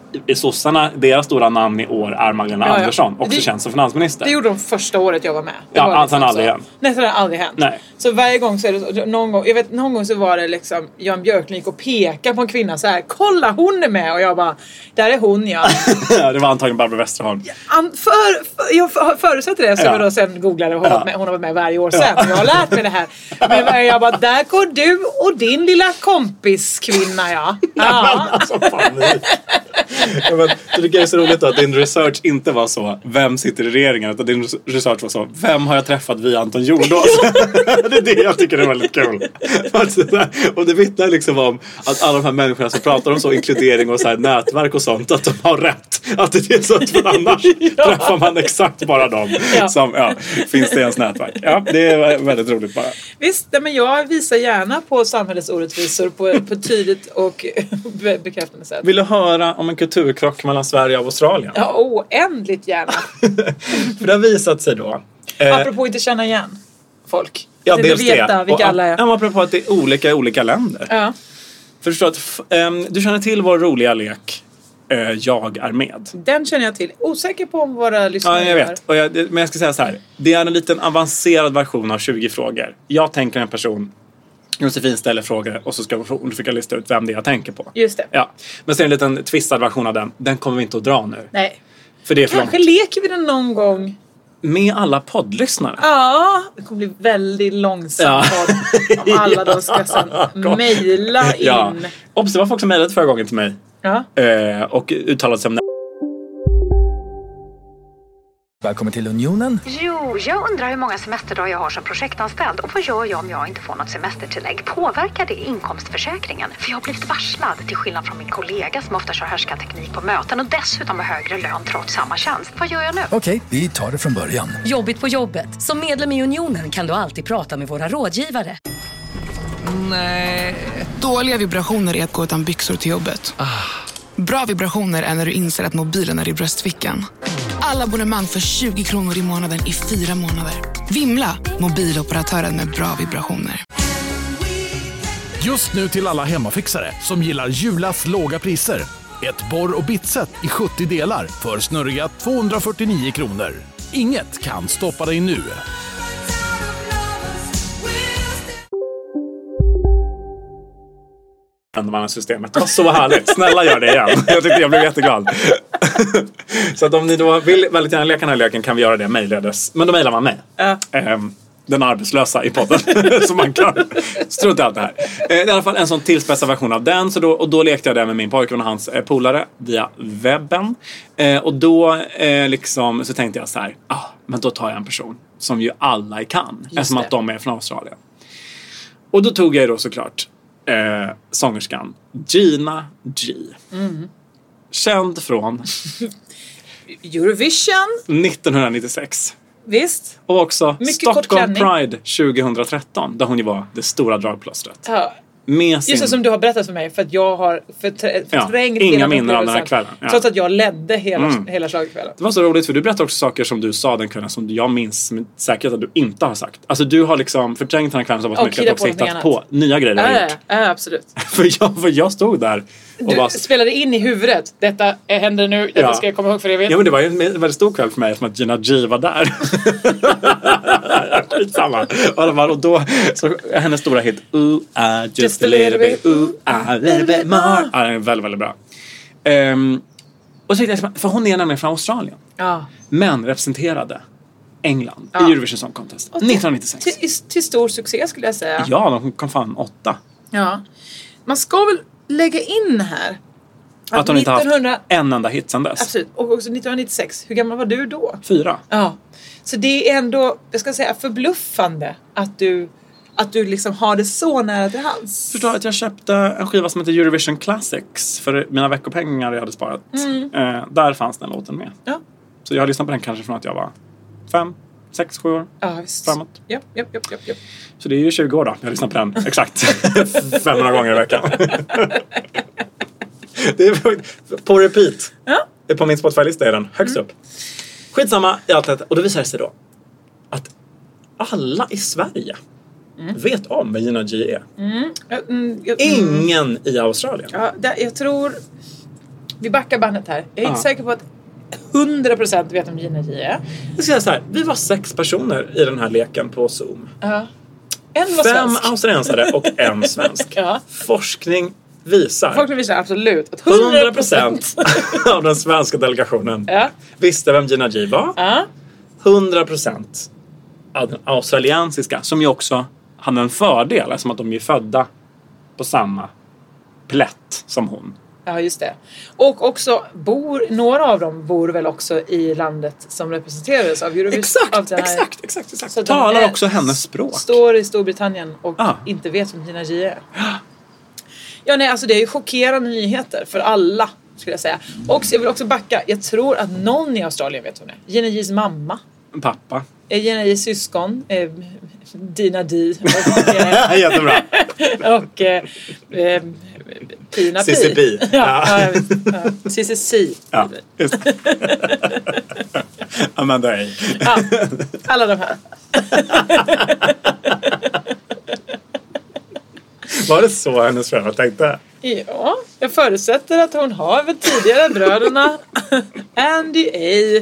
i sossarna, deras stora namn i år är Magdalena Ja, ja. Andersson. Också Det- känd som finansminister. Det gjorde de första året jag var med. Det Ja, var alltså liksom aldrig så. hänt. Nej, så det har aldrig hänt. Nej. Så varje gång så är det så, någon gång, jag vet, någon gång så var det liksom Jan Björklund gick och pekade på en kvinna så här: kolla, hon är med. Och jag bara, där är hon, ja. Det var antagligen Barbro Westerholm. An, för, för, jag för- förutsätter det, så Ja. jag då sen googlade och hon, Ja. har med, hon har varit med varje år sen. Jag har lärt mig det här. Men jag bara, där går du och din lilla kompiskvinna, ja. Ja. Alltså, fan, nej. Ja, men, jag tycker det är så roligt då att din research inte var så, vem sitter i regeringen, utan din research var så, vem har jag träffat via Anton Jordås? Det är det jag tycker är väldigt kul. Och det vittnar liksom om att alla de här människorna som pratar om så inkludering och så här nätverk och sånt, att de har rätt. Att det är så att för annars Ja. träffar man exakt bara dem Ja. som ja, finns det i ens nätverk. Ja, det är väldigt roligt bara. Visst, nej, men jag visar gärna på samhällets orättvisor på, på tydligt och be- bekräftande sätt. Vill du höra om en kulturkrock mellan Sverige och Australien? Ja, oändligt gärna. För det har visat sig då. Eh, Apropå inte känna igen folk. ja, Vill dels du veta det. vilka Och, alla är? ja, apropå att det är olika i olika länder. Ja. Förstår att f- ehm, du känner till vår roliga lek eh, Jag är med. Den känner jag till. Osäker på om våra lyssnare Ja, jag gör. vet. Och jag, det, men jag ska säga så här. Det är en liten avancerad version av tjugo frågor. Jag tänker en person, Josefin ställer frågor och så ska hon försöka lista ut vem det är jag tänker på. Just det. Ja. Men sen en liten twistad version av den. Den kommer vi inte att dra nu. Nej. För det är för Kanske långt. leker vi den någon gång. Med alla poddlyssnare. Ja, det kommer bli väldigt långsamt Ja. om alla då ska sen mejla in. Ja. Obs, det var folk som mejlade förra gången till mig. Ja. Eh, och uttalade sig om det. Välkommen till Unionen. Jo, jag undrar hur många semesterdagar jag har som projektanställd och vad gör jag om jag inte får något semestertillägg? Påverkar det inkomstförsäkringen? För jag har blivit varslad, till skillnad från min kollega som ofta kör härskarteknik på möten och dessutom har högre lön trots samma tjänst. Vad gör jag nu? Okej, vi tar det från början. Jobbigt på jobbet. Som medlem i Unionen kan du alltid prata med våra rådgivare. Nej. Dåliga vibrationer är att gå utan byxor till jobbet. Bra vibrationer är när du inser att mobilen är i bröstfickan. Alla abonnemang för tjugo kronor i månaden i fyra månader. Vimla, mobiloperatören med bra vibrationer. Just nu till alla hemmafixare som gillar Julas låga priser. Ett borr- och bitset i sjuttio delar för snurriga tvåhundrafyrtionio kronor. Inget kan stoppa dig nu. Systemet. Det var så härligt. Snälla gör det igen. Jag tyckte jag blev jätteglad. Så att om ni då vill väldigt gärna leka den här leken kan vi göra det mejlades. Men då mejlar man mig. Ja. Ehm, den arbetslösa i podden. Så man kan strunta i allt det här. Eh, det är i alla fall en sån tillspetsad version av den. Så då, och då lekte jag det med min pojkvän och hans eh, polare via webben. Eh, och då eh, liksom, så tänkte jag så här. Ah, men då tar jag en person som ju alla kan. Eftersom det. att de är från Australien. Och då tog jag då såklart Eh, sångerskan Gina G. Mm. Känd från Eurovision. nittonhundranittiosex. Visst. Och också Mycket kort Stockholm klänning. Pride tjugotretton. Där hon ju var det stora dragplåstret. Ja. Med sin... Just det, som du har berättat för mig. För att jag har förträ- Ja, förträngt inga hela minnen av den här upplevelsen. kvällen. Ja. Trots att jag ledde hela, Mm. hela schlagerkvällen. Det var så roligt för du berättade också saker som du sa den kvällen som jag minns med säkerhet att du inte har sagt. Alltså du har liksom förträngt den här kvällen så pass Och mycket att du också hittat på hittat någonting på nya grejer du har Ja, gjort. ja, ja, absolut. För jag, för jag stod där och Du bara... spelade in i huvudet. Detta händer nu. Detta Ja. ska jag komma ihåg för evigt. Ja, men det var ju en väldigt stor kväll för mig som att Gina G var där. Skitsamma. Och, alla bara, och då, så hennes stora hit Ooh, I just, just a little bit, ooh, I a little bit more. Ja, den är väldigt, väldigt bra. Um, och så tänkte jag, för hon är nämligen från Australien. Ja. Men representerade England Ja. i Eurovision Song Contest nittonhundranittiosex. Till, till stor succé skulle jag säga. Ja, de kom fan åtta. Ja. Man ska väl lägga in här Att, att hon inte nittonhundra... haft en enda hit sedan dess. Absolut. Och också nittonhundranittiosex. Hur gammal var du då? Fyra. Ja. Så det är ändå, jag ska säga, förbluffande att du, att du liksom har det så nära till hands. Förstår att jag köpte en skiva som heter Eurovision Classics för mina veckopengar jag hade sparat. Mm. Eh, där fanns den låten med. Ja. Så jag har lyssnat på den kanske från att jag var fem, sex, sju år Ja, visst. framåt. Ja, ja, ja, ja, ja. Så det är ju tjugo år då. Jag har lyssnat på den exakt femhundra gånger i veckan. Det är på repeat. Ja. På min Spotify-lista är den högst Mm. upp. Skitsamma i allt detta. Och då visar det sig då att alla i Sverige mm. vet om vad Gina G är. Mm. Ja, mm, ja, Ingen i Australien. Ja, där, jag tror... Vi backar bandet här. Jag är inte Ja. säker på att hundra procent vet om Gina G är. Jag ska säga så här, vi var sex personer i den här leken på Zoom. Ja. En var Fem svensk. australiensare och en svensk. Ja. Forskning visar Folk visar absolut att hundra procent av den svenska delegationen Ja. visste vem Gina G var. Ja. hundra procent av den australiensiska, som ju också hade en fördel, eftersom att de är födda på samma plätt som hon. Ja, just det. Och också bor, några av dem bor väl också i landet som representeras av Eurovision. Exakt, av den här, exakt, exakt, exakt. så att Talar de är- också hennes språk. Står i Storbritannien och Ah. inte vet vem Gina G är. Ja, nej, alltså det är ju chockerande nyheter för alla, skulle jag säga. Och jag vill också backa. Jag tror att någon i Australien vet hon är. Gina G's mamma. Pappa. Eh, Gina G's syskon. Eh, Dina D. Och, eh, Jättebra. och eh, eh, Pina Pi. Cissi Pi. Ja, ja, jag vet. Ja. Cissi C. Ja, just Amanda A. Ja, alla de här. Var det så hennes föräldrar tänkte? Ja, jag förutsätter att hon har väl tidigare bröderna Andy A.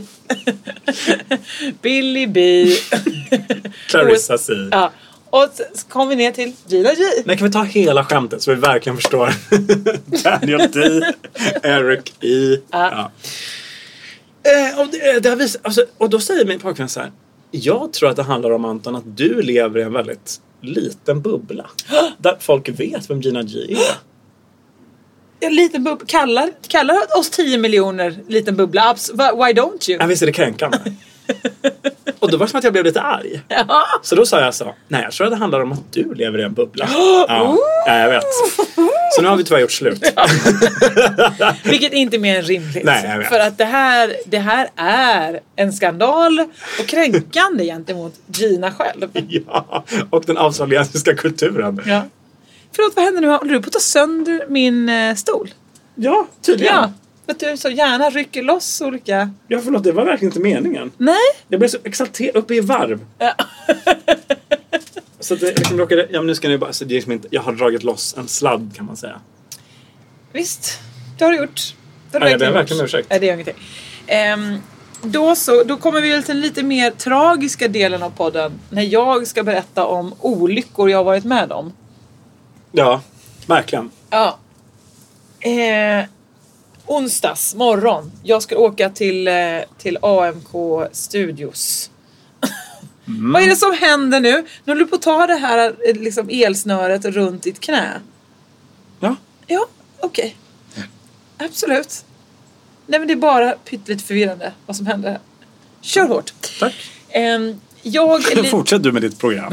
Billy B. Clarissa C. Ja, och så kom vi ner till Gina G. Nej, kan vi ta hela skämtet så vi verkligen förstår? Daniel D. Eric E. Ja. Eh, och, det, det har visat, alltså, och då säger min pojkvän så här: jag tror att det handlar om, Anton, att du lever i en väldigt liten bubbla. Där folk vet vem Gina G är. En liten bubbla. Kallar, kallar oss tio miljoner liten bubbla. Abs- why don't you? Ja, visst är det kränkande. Och då var det som att jag blev lite arg. Ja. Så då sa jag så: nej, jag tror att det handlar om att du lever i en bubbla. Ja, ja, jag vet. Så nu har vi tyvärr gjort slut. Ja. Vilket inte är mer än rimligt. Nej, jag vet. För att det här, det här är en skandal och kränkande gentemot Gina själv. Ja, och den australiensiska kulturen. Ja. Förlåt, vad händer nu? Håller du på att ta sönder min eh, stol? Ja, tydligen. Ja, att du så gärna rycker loss olika... Ja, förlåt, det var verkligen inte meningen. Nej. Jag blev så exalterad, uppe i varv. Ja. Så att det liksom råkade... Ja, men nu ska ni bara... Så det är liksom inte, jag har dragit loss en sladd, kan man säga. Visst, det har du gjort. Det har Ja, jag ber gjort. verkligen om ursäkt. Nej, det gör ingenting. Ehm, då, så, då kommer vi till den lite mer tragiska delen av podden. När jag ska berätta om olyckor jag har varit med om. Ja, verkligen. Ja. Eh, onsdags morgon. Jag ska åka till, eh, till A M K Studios. Mm. Vad är det som händer nu? Nu håller du på att ta det här eh, liksom elsnöret runt ditt knä. Ja. Ja, okej. Okay. Absolut. Nej, men det är bara pyttelite förvirrande vad som händer här. Kör hårt. Tack. Eh, jag är li- Fortsätt du med ditt program.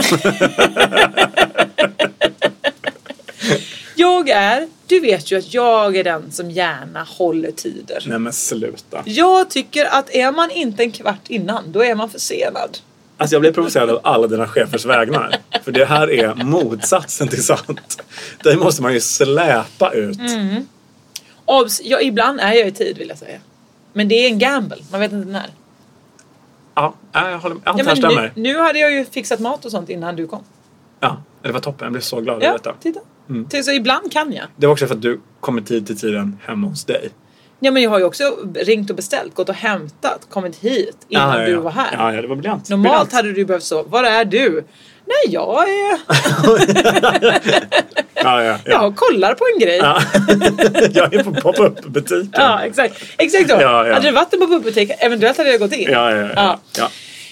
Jag är, du vet ju att jag är den som gärna håller tider. Nej, men sluta. Jag tycker att är man inte en kvart innan, då är man försenad. Alltså jag blir provocerad av alla dina chefers vägnar. För det här är motsatsen till sant. Det måste man ju släpa ut. Mm. Obs, ja, ibland är jag i tid, vill jag säga. Men det är en gamble, man vet inte när. Ja, jag håller med. Allt Ja, här men stämmer. nu, nu hade jag ju fixat mat och sånt innan du kom. Ja, det var toppen. Jag blev så glad Ja, över detta. titta. Mm. Så ibland kan jag. Det var också för att du kom i tid till tiden hemma hos dig. Ja, men jag har ju också ringt och beställt, gått och hämtat, kommit hit innan Ja, ja, du ja. var här. Ja, ja, det var briljant. Normalt briljant. hade du behövt så, var är du? Nej, jag är... Ja, ja, ja. Jag kollar på en grej. Ja. Jag är på pop-up-butiken. Ja, exakt. Exakt då. Ja, ja. Hade det varit en pop-up-butik, eventuellt hade jag gått in. Ja, ja, ja. ja. ja.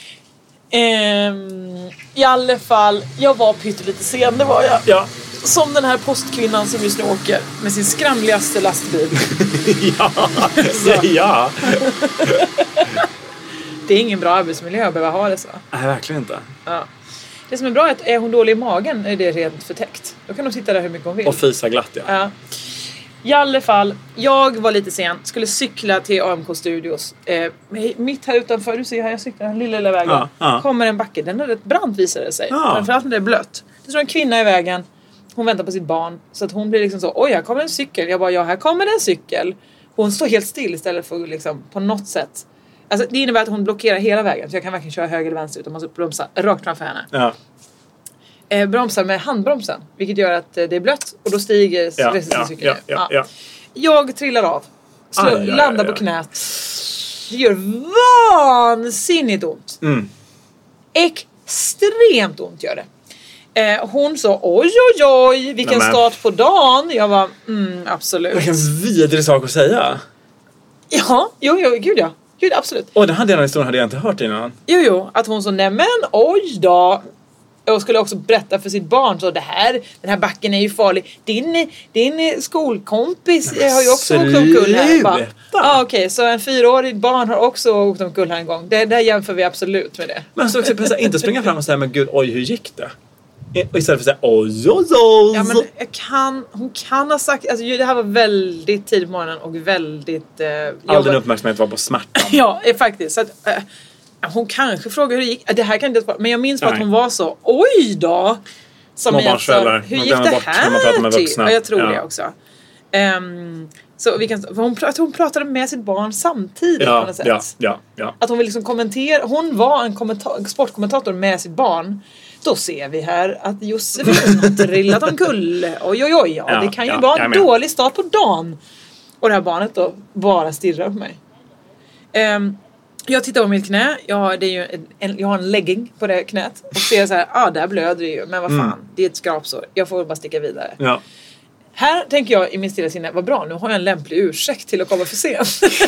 Ehm, I alla fall, jag var pyttelite sen, det var jag. Ja. Som den här postkvinnan som just nu åker med sin skramligaste lastbil. ja. ja. Det är ingen bra arbetsmiljö att behöva ha det så. Nej, verkligen inte. Ja. Det som är bra är att är hon dålig i magen är det rent förtäckt. Då kan hon sitta där hur mycket hon vill. Och fisa glatt, ja. Ja. I alla fall, jag var lite sen. Skulle cykla till A M K Studios. Eh, mitt här utanför, du ser här, jag cyklar den lilla, lilla vägen. Ja, ja. Kommer en backe, den är rätt brant visar det sig. Ja. Framförallt när det är blött. Det står en kvinna i vägen. Hon väntar på sitt barn. Så att hon blir liksom så, oj, här kommer en cykel. Jag bara, ja, här kommer en cykel. Hon står helt still istället för liksom på något sätt. Alltså det innebär att hon blockerar hela vägen. Så jag kan varken köra höger eller vänster utan måste bromsa rakt framför henne. Ja. Eh, bromsar med handbromsen. Vilket gör att eh, det är blött. Och då stiger Ja, resten ja, cykeln. ja, ja, ja. Jag trillar av. Slå, aj, aj, aj, landa aj. på knät. Det gör vansinnigt ont. Mm. Extremt ont gör det. Eh, hon sa oj oj oj vilken Nämen. start på dagen. Jag var mm, absolut. Vilken vidrig sak att säga. Ja, jo jo gud ja. Gud absolut. Och den här delen av historien hade jag inte hört innan. Jo jo att hon sa nej men oj då. Och skulle också berätta för sitt barn så det här den här backen är ju farlig. Din din skolkompis men har ju också åkt omkull här. Ja ah, okej okay. Så en fyraårig barn har också åkt omkull här en gång. Det där jämför vi absolut med det. Men så också inte springa fram och säga men gud oj hur gick det? Och istället för att säga oj oj oj. Ja men jag kan hon kan ha sagt alltså det här var väldigt tidigt på morgonen och väldigt eh, all den uppmärksamhet var på smärtan. Ja, faktiskt så att, eh, hon kanske frågade hur det gick. Det här kan inte men jag minns bara att hon var så oj då. Som i alltså, hur gick det här till? Ja, jag tror ja. det också. Um, så vi kan, hon, hon pratade med sitt barn samtidigt ja, på något sätt. Ja, ja, ja. Att hon vill liksom kommentera. Hon var en kommentar, sportkommentator med sitt barn. Då ser vi här att Josefin har trillat omkull. Oj oj oj, ja, ja, det kan ju ja, vara en dålig start på dagen. Och det här barnet då bara stirrar på mig. Um, jag tittar på mitt knä. Jag har, det är ju en, en, jag har en legging på det knät. Och ser så här, ja ah, där blöder det ju. Men vad fan, mm. det är ett skrapsår. Jag får bara sticka vidare. Ja. Här tänker jag i min stilla sinne, vad bra, nu har jag en lämplig ursäkt till att komma för sent.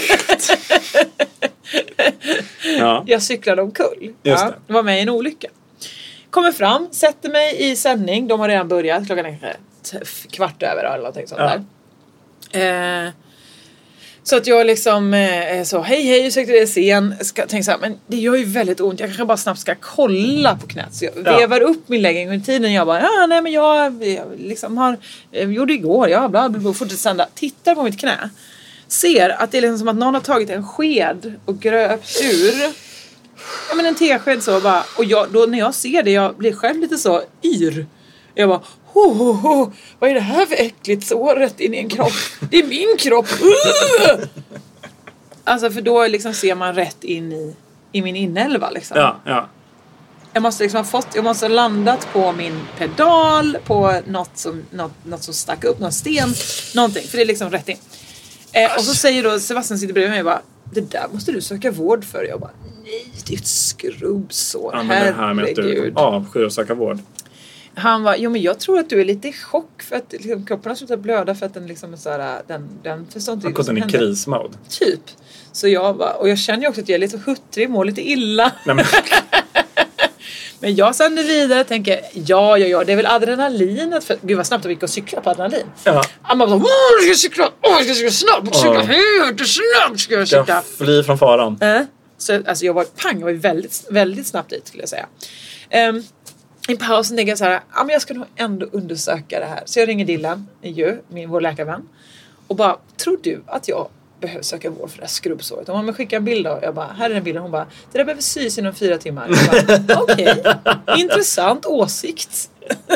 ja. Jag cyklade omkull. Ja, det var med i en olycka. Kommer fram, sätter mig i sändning. De har redan börjat, klockan är kanske kvart över eller någonting sånt ja. där. Eh, så att jag liksom eh, så, hej hej, ursäkta det är sen. Ska tänka så här, men det gör ju väldigt ont. Jag kanske bara snabbt ska kolla på knät. Så jag ja. vevar upp min legging under tiden. Jag bara, ja nej men jag, jag liksom har, jag gjorde igår, jag bla bla bla, fortsätter sända. Tittar på mitt knä. Ser att det är liksom som att någon har tagit en sked och gröpt ur. Ja men en tesked så bara. Och jag, då när jag ser det, jag blir själv lite så yr. Jag bara, ho, ho, ho, vad är det här för äckligt sår rätt in i en kropp? Det är min kropp. Uh! Alltså för då liksom ser man rätt in i, i min inälva liksom. Ja, ja. Jag måste liksom ha fått, jag måste ha landat på min pedal, på något som, något, något som stack upp, någon sten, någonting. För det är liksom rätt in. Eh, och så säger då Sebastian sitter bredvid mig och bara, det där måste du söka vård för. Jag bara, nej, det är ett skrubbsår. Ja, men det här med att du avskyr att söka vård. Han var, jo men jag tror att du är lite i chock för att liksom, kroppen har slutat blöda för att den liksom är så här, den, den förstår inte vad som händer. Den är i krismode. Typ. Så jag bara, och jag känner ju också att jag är lite huttrig, mår lite illa. Nej, men. Men jag sänder vidare, tänker, ja, ja, ja, det är väl adrenalinet. För, gud vad snabbt vi gick och cykla på adrenalin. Ja. Han bara så, åh, jag ska cykla, åh, jag ska cykla snabbt, cykla hur snabbt ska jag cykla. Jag fly från faran. Äh, så alltså jag var, pang, jag var väldigt, väldigt snabbt dit skulle jag säga. Um, I pausen tänker jag så här, ja, men jag ska nog ändå undersöka det här. Så jag ringer Dylan, ju, min, vår läkarvän. Och bara, tror du att jag behöver söka vård för det här skrubbsåret? Om man skickar en bild då, jag bara, här är den bilden. Hon bara, det där behöver sys inom fyra timmar. Okej, okay. Intressant åsikt.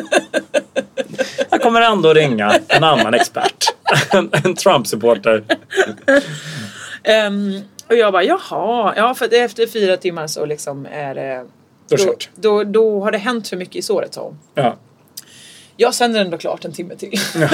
Jag kommer ändå ringa en annan expert. en, en Trump-supporter. um, och jag bara, jaha. Ja, för efter fyra timmar så liksom är det... Då, då, då, då har det hänt för mycket i såret, så. Ja. Jag sänder ändå klart en timme till. Ja.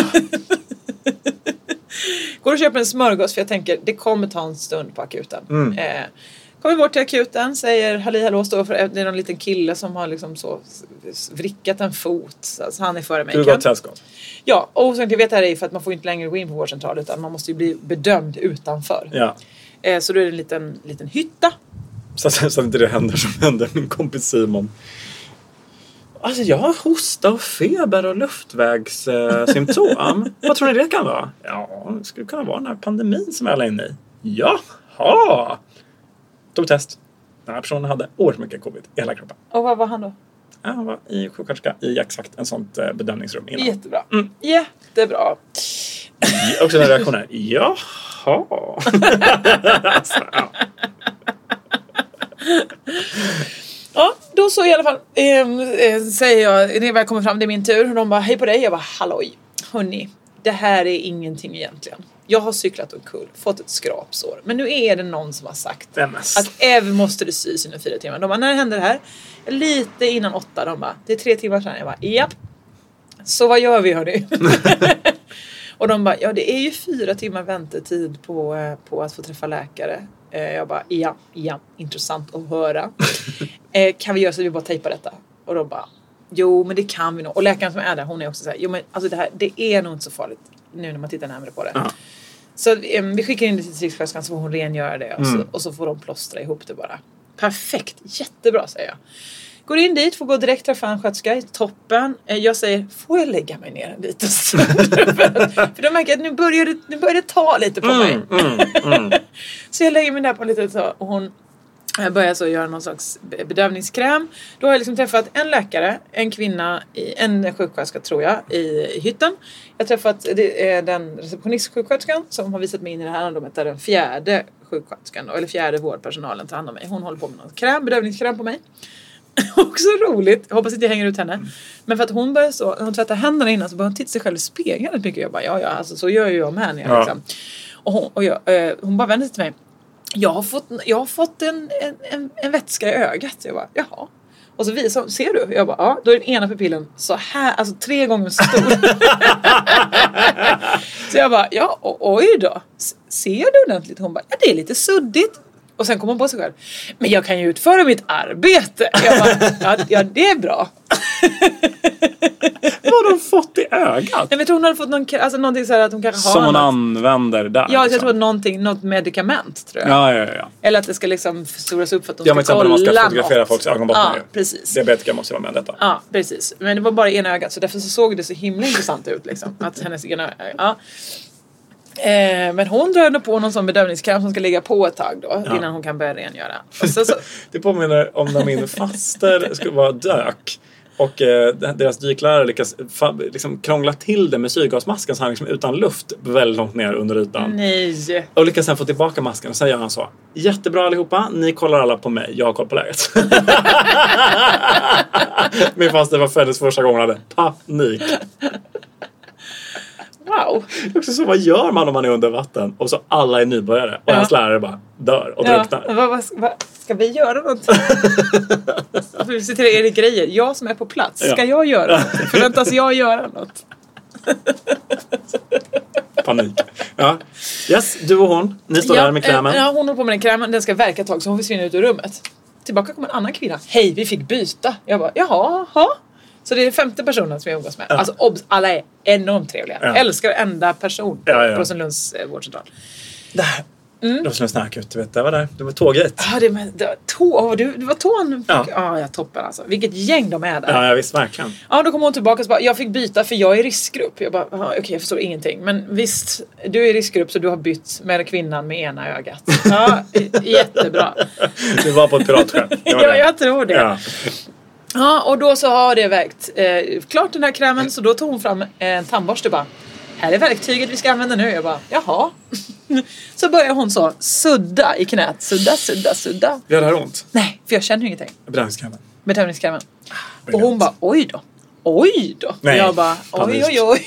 Går och köper en smörgås för jag tänker det kommer ta en stund på akuten. Mm. Eh, kommer bort till akuten, säger halli hallå, står för det är någon liten kille som har liksom så vrickat en fot. Så han är före mig. Du har gått sällskap. Ja, och sen jag vet det här är för att man får inte längre gå in på vårdcentral utan man måste ju bli bedömd utanför. Ja. Eh, så då är det en liten, liten hytta. Så, så, så att inte det händer som hände min kompis Simon. Alltså jag har hosta och feber och luftvägssymptom. Vad tror ni det kan vara? Ja, det skulle kunna vara den här pandemin som alla är inne i. Jaha! Tog test. Den här personen hade oerhört mycket covid i hela kroppen. Och vad var han då? Ja, han var i sjuksköterska i exakt en sånt bedömningsrum innan. Jättebra. Mm. Jättebra. Också den reaktionen. Jaha. Alltså, ja. Ja, då så i alla fall eh, säger jag, när jag kommer fram, det är min tur. Och de bara, hej på dig. Jag bara, halloj, hörni, det här är ingenting egentligen. Jag har cyklat omkull, fått ett skrapsår. Men nu är det någon som har sagt att även måste det sys inom fyra timmar. De bara, när händer det här? Lite innan åtta, de bara, det är tre timmar sedan. Jag bara, japp. Så vad gör vi, hörni? Och de bara, ja det är ju fyra timmar väntetid på, på att få träffa läkare. Jag bara, ja, ja, intressant att höra. Kan vi göra så att vi bara tejpar detta? Och de bara, jo men det kan vi nog. Och läkaren som är där, hon är också så här, jo men alltså det här, det är nog inte så farligt nu när man tittar närmare på det. Uh-huh. Så um, vi skickar in det till distriktssköterskan så får hon rengöra det. Och, mm. så, och så får de plåstra ihop det bara. Perfekt, jättebra säger jag. Går in dit, får gå direkt träffa en sköterska i toppen. Jag säger, får jag lägga mig ner en liten stund? För de märker att nu börjar det, nu börjar det ta lite på mig. Mm, mm, mm. Så jag lägger mig där på en liten tag och hon börjar så göra någon slags bedövningskräm. Då har jag liksom träffat en läkare, en kvinna, en sjuksköterska tror jag, i hytten. Jag har träffat den receptionistsjuksköterskan som har visat mig in i det här. De heter den fjärde sjuksköterskan, eller fjärde vårdpersonalen tar hand om mig. Hon håller på med någon kräm, bedövningskräm på mig. Också roligt. Jag hoppas att jag hänger ut henne. Men för att hon börjar så, hon tvättar händerna innan så börjar hon titta sig själv i spegeln mycket. Jag bara, ja ja, alltså så gör ju jag med henne. Ja. Liksom. Och, hon, och jag, eh, hon bara vänder sig till mig. Jag har fått, jag har fått en, en, en vätska i ögat. Jag bara, jaha. Och så visar, ser du? Jag bara, ja. Då är den ena pupillen så här, alltså tre gånger så stor. Så jag bara, ja, oj då. Ser du ordentligt? Hon bara, ja det är lite suddigt. Och sen kom hon på sig själv. Men jag kan ju utföra mitt arbete. Jag bara, ja, ja det är bra. Vad har de fått i ögat? Jag vet hon hade fått någon, alltså någonting så här att hon kanske har som hon något. Använder där. Ja, liksom. jag tror någonting, något medikament tror jag. Ja, ja, ja. Eller att det ska liksom förstoras upp för att de ja, ska men kolla man ska fotografera något. Folks ögonbottnar. Ja, precis. Diabetiker måste vara med detta. Ja, precis. Men det var bara ena ögat så därför så såg det så himla intressant ut liksom. Att hennes ena öga, ja. Eh, men hon drar på någon sån bedövningskräm som ska ligga på ett tag då ja. Innan hon kan börja rengöra. Och så, så... Det påminner om när min faster skulle vara dök och eh, deras dyklärare lyckas fa- liksom krångla till det med syrgasmasken så han liksom utan luft väldigt långt ner under ytan. Nej. Och lyckas sen få tillbaka masken och säger han så: jättebra allihopa, ni kollar alla på mig, jag har koll på läget. Min faster var föddes första gången hade panik. Wow. Också så, vad gör man om man är under vatten och så alla är nybörjare och ja. Hans lärare bara dör och drunknar. Ja. Vad, vad, vad, ska vi göra något? Vi ser till er grejer. Jag som är på plats, ska ja. Jag göra något? Förväntas jag göra något? Panik. Ja. Yes, du och hon, ni står ja, där med krämen. Ja, hon håller på med den krämen. Den ska verka ett tag så hon försvinner ut ur rummet. Tillbaka kommer en annan kvinna. Hej, vi fick byta. Jag bara, jaha, jaha. Så det är femte personen som jag umgås med. Ja. Alltså obs, alla är enormt trevliga. Ja. Älskar enda person på ja, ja. Rosenlunds eh, vårdcentral. Där. Mm. Rosenlunds närkut, du vet, det var där. Det var tåget. Ja, det, det var tå, du, det var tån. Ja. Ja, ja, toppen alltså. Vilket gäng de är där. Ja, jag visst, verkligen. Ja, då kom hon tillbaka och så bara, jag fick byta för jag är i riskgrupp. Jag bara, okej, okay, jag förstår ingenting. Men visst, du är i riskgrupp så du har bytt med kvinnan med ena ögat. Ja, jättebra. Du var på ett piratskepp. Ja, jag tror det. Ja. Ja, och då så har det vägt eh, klart den här krämen. Så då tog hon fram en tandborste och bara, här är verktyget vi ska använda nu. Jag bara, jaha. Så börjar hon så sudda i knät. Sudda, sudda, sudda. Gör det här ont? Nej, för jag känner ingenting. Bedövningskrämen. Bedövningskrämen. Och hon bara, oj då. Oj då. Nej. Jag bara, oj, oj, oj.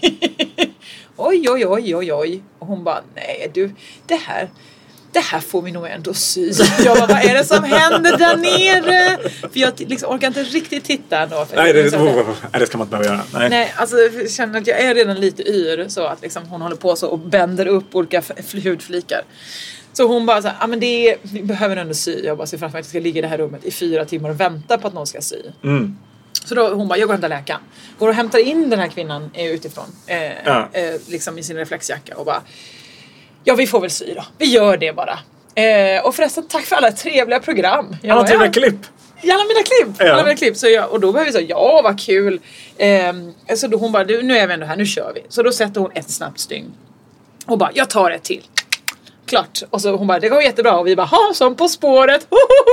Oj, oj, oj, oj, oj. Och hon bara, nej du, det här... Det här får vi nog ändå sy. Jag bara, vad är det som händer där nere? För jag liksom orkar inte riktigt titta då. Nej, det, det, oh, det ska man inte behöva göra. Nej, Nej alltså jag känner att jag är redan lite yr. Så att liksom, hon håller på så och bänder upp olika hudflikar. Så hon bara så här, ah, men det är, vi behöver ändå sy. Jag bara ser framför mig att jag ska ligga i det här rummet i fyra timmar och vänta på att någon ska sy. Mm. Så då hon bara, jag går och hämtar läkaren. Går och hämtar in den här kvinnan utifrån. Eh, ja. eh, liksom i sin reflexjacka och bara... Ja, vi får väl sy då. Vi gör det bara. Eh, och förresten, tack för alla trevliga program. Jag alla trevliga klipp. Alla mina klipp. Ja. Alla mina klipp. Så jag, och då behöver vi säga, ja vad kul. Eh, så då hon bara, du, nu är vi ändå här, nu kör vi. Så då sätter hon ett snabbt stygn. Och bara, jag tar ett till. Klart. Och så hon bara, det går jättebra. Och vi bara, ha, som På spåret.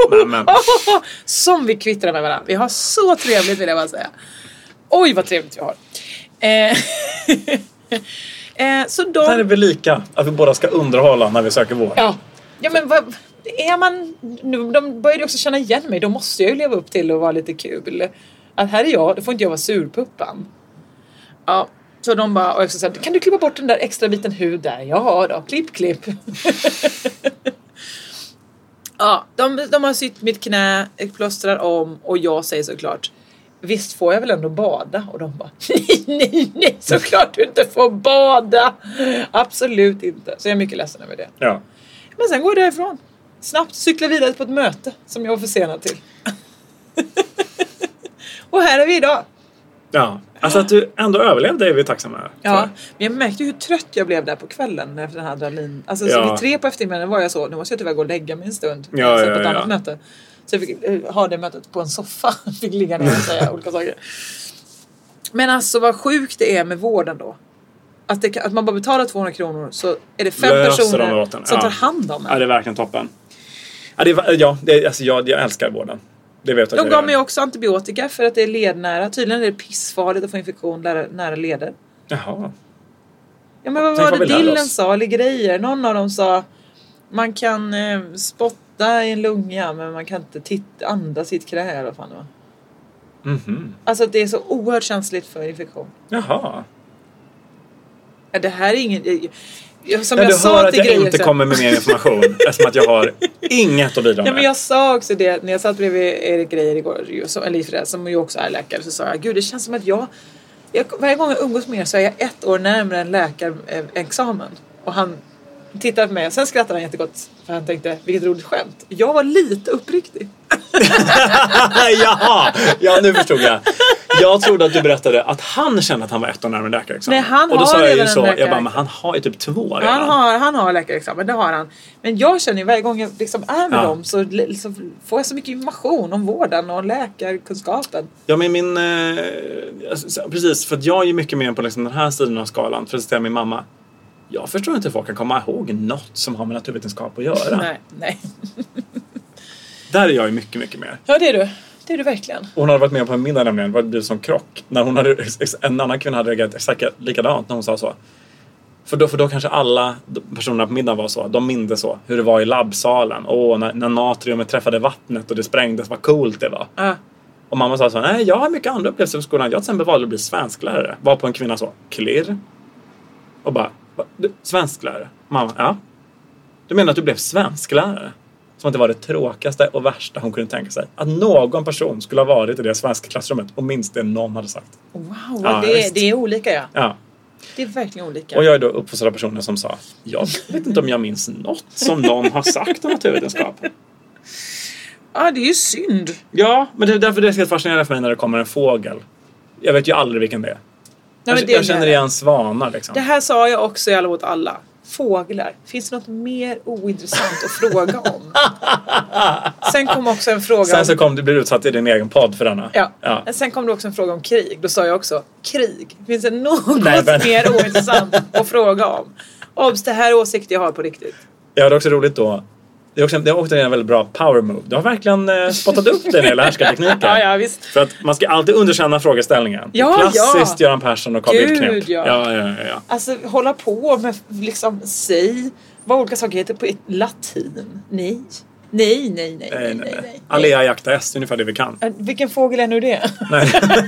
Som vi kvittrar med varandra. Vi har så trevligt, vill jag bara säga. Oj, vad trevligt vi har. Eh, Eh, så de... Det här är väl lika att vi båda ska underhålla när vi söker vård. Ja, ja men vad är man nu, de börjar ju också känna igen mig. Då måste jag ju leva upp till och vara lite kul. Att här är jag, då får inte jag vara surpuppan. Ja, så de bara, och jag sa, kan du klippa bort den där extra biten hud där? Ja då, klipp, klipp. Ja, de, de har sytt mitt knä, plåstrar om och jag säger såklart, visst får jag väl ändå bada? Och de bara, nej, nej, nej, såklart du inte får bada. Absolut inte. Så jag är mycket ledsen över det. Ja. Men sen går jag därifrån. Snabbt cykla vidare på ett möte som jag var försenad till. Och här är vi idag. Ja, alltså att du ändå överlevde är vi tacksamma för. Ja, men jag märkte hur trött jag blev där på kvällen efter den här adrenalin. Alltså ja. så vid tre på eftermiddagen var jag så, nu måste jag tyvärr gå och lägga mig en stund. Ja, så ja, på ett ja. annat möte. Så jag fick uh, ha det mötet på en soffa. Fick ligga ner och säga olika saker. Men alltså vad sjukt det är med vården då. Att, det, att man bara betalar tvåhundra kronor så är det fem Löser personer de som ja. tar hand om en. Ja, det är verkligen toppen. Ja, det är, ja det är, alltså, jag, jag älskar vården. Det vet jag De gav mig också antibiotika för att det är lednära. Tydligen är det pissfarligt att få infektion nära, nära leder. Jaha. Ja, men vad Tänk var vad det vi lär Dillen oss. sa? Eller grejer. Någon av dem sa man kan eh, spotta i en lunga men man kan inte titta, andas i ett knä eller vad fan det var. Mhm. Alltså att det är så oerhört känsligt för infektion. Jaha. Ja, det här är ingen... Jag, som Ja, jag du sa hör att till jag grejer, inte så- kommer med mer information eftersom att jag har inget att bidra med. Ja, men jag sa också det när jag satt bredvid Erik Grejer igår, ju, så, eller i fredag, som ju också är läkare, så sa jag, gud det känns som att jag, jag varje gång jag umgås med er så är jag ett år närmare en läkarexamen. Och han tittade på mig och sen skrattade han jättegott för han tänkte, vilket roligt skämt. Jag var lite uppriktig. Jaha, ja nu förstod jag. Jag trodde att du berättade att han kände att han var ett år närmare läkarexamen. Nej, han och då har sa jag ju redan så, en jag bara, läkare. men han har ju typ två redan. Han har, han har läkarexamen, det har han. Men jag känner ju varje gång jag liksom är med Ja. dem så, så får jag så mycket information om vården och läkarkunskapen. Ja, men min... Eh, alltså, precis, för att jag är ju mycket mer på liksom den här sidan av skalan. För att säga min mamma, jag förstår inte hur folk kan komma ihåg något som har med naturvetenskap att göra. Nej, nej. Där är jag ju mycket, mycket mer. Ja, det är du. Det är du verkligen. Hon hade varit med på en middag nämligen, det var blivit som krock. När hon hade, en annan kvinna hade reagerat exakt likadant när hon sa så. För då, för då kanske alla personerna på middagen var så. De mindes så. Hur det var i labbsalen. Åh, när, när natriumet träffade vattnet och det sprängdes. Vad coolt det var. Uh. Och mamma sa så. Nej, jag har mycket andra upplevelser på skolan. Jag till exempel valde att bli svensklärare. Var på en kvinna så. Klirr. Och bara. Du, svensklärare? Mamma, ja. Du menar att du blev svensklärare? Som att det var det tråkigaste och värsta hon kunde tänka sig. Att någon person skulle ha varit i det svenska klassrummet och minst det någon hade sagt. Wow, Ja, det, är, visst. det är olika, ja. Ja. Det är verkligen olika. Och jag är då uppfostrad av personer som sa, jag vet inte om jag minns något som någon har sagt om naturvetenskap. Ja, det är ju synd. Ja, men det är därför det är så fascinerande för mig när det kommer en fågel. Jag vet ju aldrig vilken det är. Nej, jag, men det jag känner är- igen svanar liksom. Det här sa jag också i Alla mot alla. Fåglar. Finns det något mer ointressant att fråga om? Sen kom också en fråga Sen om... så kom du bli utsatt i din egen podd för denna. Ja. Ja. Sen kom det också en fråga om krig. Då sa jag också, krig. Finns det något Nej, men- mer ointressant att fråga om? Obs, det här åsikter jag har på riktigt. Ja, det är också roligt då. Det är också, det är också en väldigt bra power move. Du har verkligen eh, spottat upp den hela härskartekniken. Ja, ja, visst. För att man ska alltid underkänna frågeställningen. Ja, Klassiskt ja. Göran Persson och Carl Gud, Bildt-knep. ja. Ja, ja, ja, ja. Alltså hålla på med liksom, säg vad olika saker heter på ett latin. Nej. Nej, nej, nej, nej, Nej, nej, nej, nej. nej. Alea jacta est, ungefär det vi kan. Äh, Vilken fågel är nu det? Nej.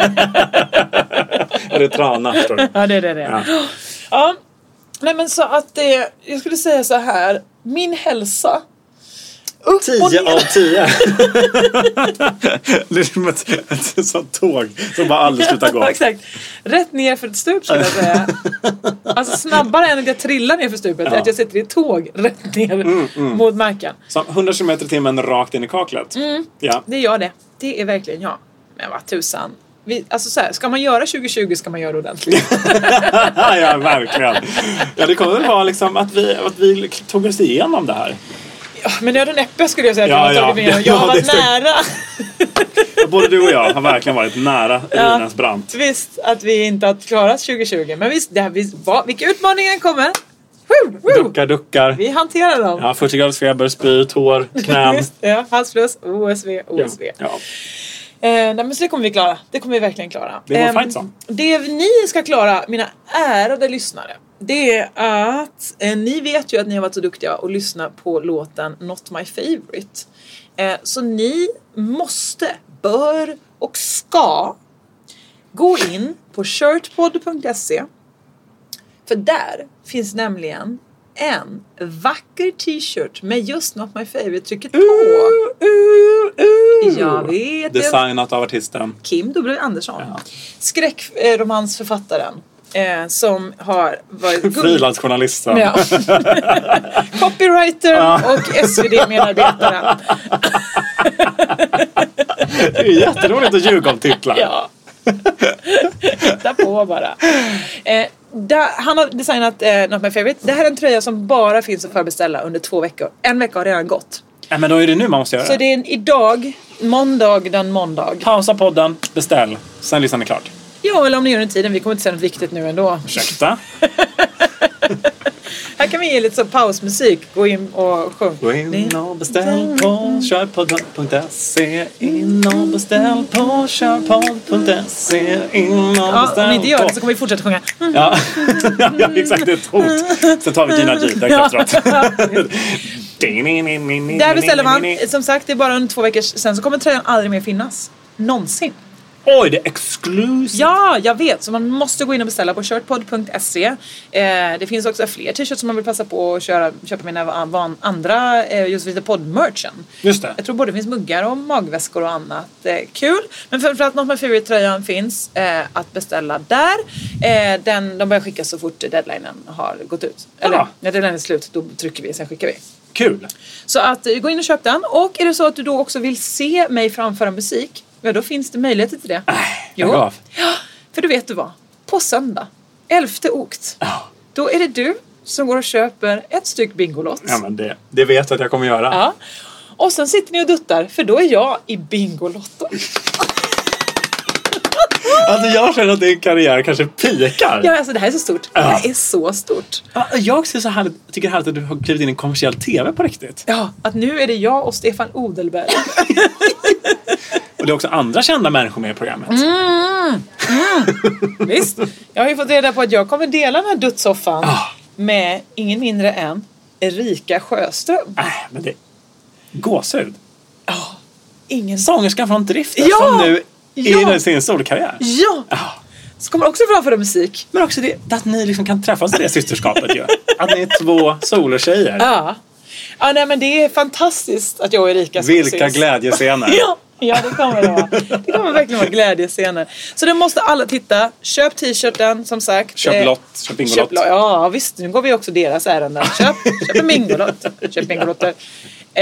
Ja, det är trana, förstår du. Ja, det är det. det. Ja. Ja. Ja. Nej, men så att det, jag skulle säga så här. Min hälsa. Upp och Tio ner. av tio. Det är som ett, ett sånt tåg som bara aldrig slutar gå. Ja, exakt. Rätt ner för ett stup skulle jag säga. Alltså snabbare än att jag trillar ner för stupet. Ja. Att jag sitter i ett tåg rätt ner Mm, mm. mot marken. Så hundra kilometer i timmen rakt in i kaklet. Mm. Ja. Det gör det. Det är verkligen jag. Men vad tusan. Vi, alltså så här, ska man göra tjugo tjugo ska man göra det ordentligt. Ja, verkligen. Ja, det kommer väl vara liksom att vi, att vi tog oss igenom det här. Ja, men det är den äppe skulle jag säga. Ja, att jag, ja. tagit med. jag Ja, har varit det är så- nära. Både du och jag har verkligen varit nära ruinens brant. Visst att vi inte har klarat tjugo tjugo. Men visst, det här, visst vad, vilka utmaningar kommer? Woo, woo. Duckar, duckar. Vi hanterar dem. Ja, fyrtio graders feber, spy, tår, knän. Visst, ja, halsfluss, O S V, O S V. Ja. Eh, nej, men så det kommer vi klara. Det kommer vi verkligen klara. Det är vår Ehm, fight song. Det ni ska klara, mina ärade lyssnare, det är att eh, ni vet ju att ni har varit så duktiga och lyssnat på låten Not My Favorite. Eh, så ni måste, bör och ska gå in på shirtpod punkt se. För där finns nämligen en vacker t-shirt med just Not My Favorite-trycket på. Uh, uh, uh. Jag vet. Designat av artisten Kim W. Andersson. Ja. Skräckromansförfattaren. Eh, som har varit frilansjournalisten. Ja. Copywriter ja. och S V D-medarbetaren. Det är jätteroligt att ljuga om titlar. Ja. Titta på bara. Eh, där, han har designat eh, Not My Favorite. Det här är en tröja som bara finns att förbeställa under två veckor. En vecka har redan gått. Ja, men då är det nu man måste göra Så det är en, idag, måndag den måndag. Pausa podden, beställ. Sen lyssnar ni klart. Ja, eller om ni gör den tiden. Vi kommer inte säga något viktigt nu ändå. Ursäkta. Här kan vi ge lite så pausmusik. Gå in och sjung. Gå in och beställ på körpodd punkt se. In och beställ på körpodd punkt se. In och ja, beställ. Om ni inte gör det så kommer vi fortsätta sjunga. Ja, ja exakt. Det är ett hot. Sen tar vi Gina G. Där ja. Där beställer man. Som sagt, det är bara under två veckor. Sen så kommer tröjan aldrig mer finnas. Någonsin. Oj, det är exclusive. Ja, jag vet. Så man måste gå in och beställa på shirtpod punkt se. Eh, det finns också fler t-shirts som man vill passa på att köra, köpa med van, andra eh, just lite podd-merchen. Just det. Jag tror både det finns muggar och magväskor och annat. Eh, kul. Men framförallt Not My Favorite-tröjan finns eh, att beställa där. Eh, den, de börjar skicka så fort deadlinen har gått ut. Eller ja. när deadlinen är slut, då trycker vi, sen skickar vi. Kul. Så att gå in och köp den. Och är det så att du då också vill se mig framföra musik, ja, då finns det möjligheter till det. Äh, jo. Ja, för du vet du vad? På söndag, elfte okt, oh. då är det du som går och köper ett styck Bingolott. Ja, men det, det vet jag att jag kommer göra. Ja. Och sen sitter ni och duttar, för då är jag i Bingolotto. Alltså jag känner att din karriär kanske pikar. Ja, alltså det här är så stort. Ja. Det här är så stort. Ja, jag ser så här, tycker här att du har klivit in i kommersiell tv på riktigt. Ja, att nu är det jag och Stefan Odelberg. Och det är också andra kända människor med i programmet. Mm. Mm. Visst. Jag har ju fått reda på att jag kommer dela den här duttsoffan ah. med ingen mindre än Erika Sjöström. Nej, äh, men det gåshud. Ja. Oh. Ingen sångerskan från Driften ja. som nu ja. är i sin solkarriär. Ja. Ah. Så kommer också framföra musik. Men också det att ni liksom kan träffas i det systerskapet ju. Att ni är två solotjejer. Ja. Ja, nej, men det är fantastiskt att jag och Erika ska Vilka ses. glädjescener. Ja. Ja, det kommer det vara. Det kommer verkligen vara glädjescener. Så det måste alla titta. Köp t-shirten, som sagt. Köp lott, köp Bingolott. Köp, ja, visst. Nu går vi också deras ärenden. Köp, köp en Bingolott. Köp Bingolotter. Eh.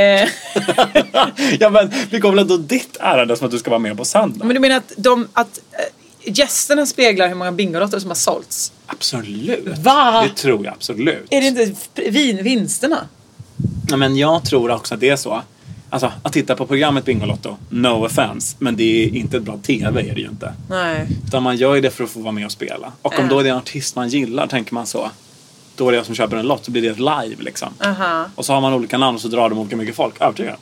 Ja, men vi går väl ändå ditt ärende som att du ska vara med på söndag. Men du menar att, de, att äh, gästerna speglar hur många Bingolotter som har sålts? Absolut. Va? Det tror jag absolut. Är det inte vin, vinsterna? Ja, men jag tror också att det är så. Alltså, att titta på programmet Bingolotto, no offense, men det är inte ett bra tv, är det ju inte. Nej. Utan man gör ju det för att få vara med och spela. Och om äh. då är det en artist man gillar, tänker man så, då är det jag som köper en lott, så blir det ett live liksom. Uh-huh. Och så har man olika namn och så drar de olika mycket folk. Övertygad.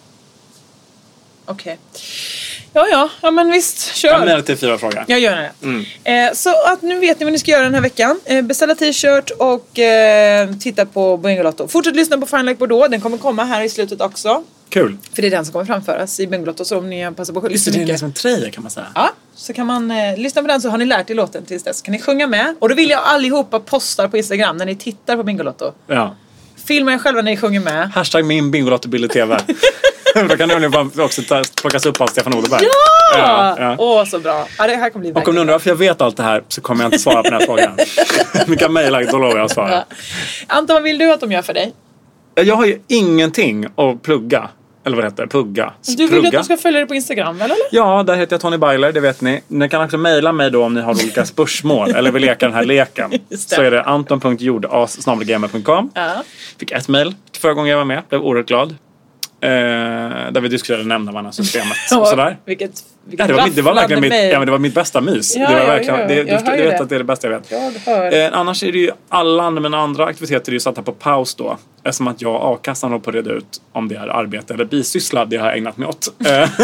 Okej. Okay. Ja, ja, ja, men visst, kör. Jag menar till fyra frågor. Jag gör det. Mm. Eh, så att nu vet ni vad ni ska göra den här veckan. Eh, beställa t-shirt och eh, titta på Bingolotto. Fortsätt lyssna på Fine Like Bordeaux. Den kommer komma här i slutet också. Kul. För det är den som kommer framföras i Bingolotto. Så om ni passar på att lyssna mycket. Det är som en trailer kan man säga. Ja, så kan man eh, lyssna på den, så har ni lärt er låten tills dess. Kan ni sjunga med. Och då vill jag allihopa postar på Instagram när ni tittar på Bingolotto. Ja. Filma er själva när ni sjunger med. Hashtag min Bingolotto-bild i tv. Då kan du också ta, plockas upp av Stefan Odelberg. Ja! Ja, ja. Åh, så bra. Ja, det här kommer bli och om du undrar varför jag vet allt det här, så kommer jag inte svara på den här frågan. Ni kan mejla, då lovar jag att svara. Ja. Anton, vad vill du att de gör för dig? Jag har ju ingenting att plugga. Eller vad heter det? Pugga. Du vill att de ska följa dig på Instagram, eller? Ja, där heter jag Tony Byler, det vet ni. Ni kan också mejla mig då om ni har olika spörsmål eller vill leka den här leken. Så är det anton punkt jordas snabel-a gmail punkt com. Ja. Fick ett mejl förra gången jag var med. Blev oerhört glad. Eh, där vi diskuterade nämnannamannsystemet och sådär. Vilket, vilket ja, det, var, det var verkligen mitt, ja, men det var mitt bästa mys. Ja, det var ja, verkligen, ja, det, jag du, du vet det. att det är det bästa jag vet. Jag hör. Eh, annars är det ju alla andra, men andra aktiviteter är ju satta på paus då. Eftersom att jag och a-kassan håller på att reda ut om det är arbete eller bisyssla. Det har jag ägnat mig åt.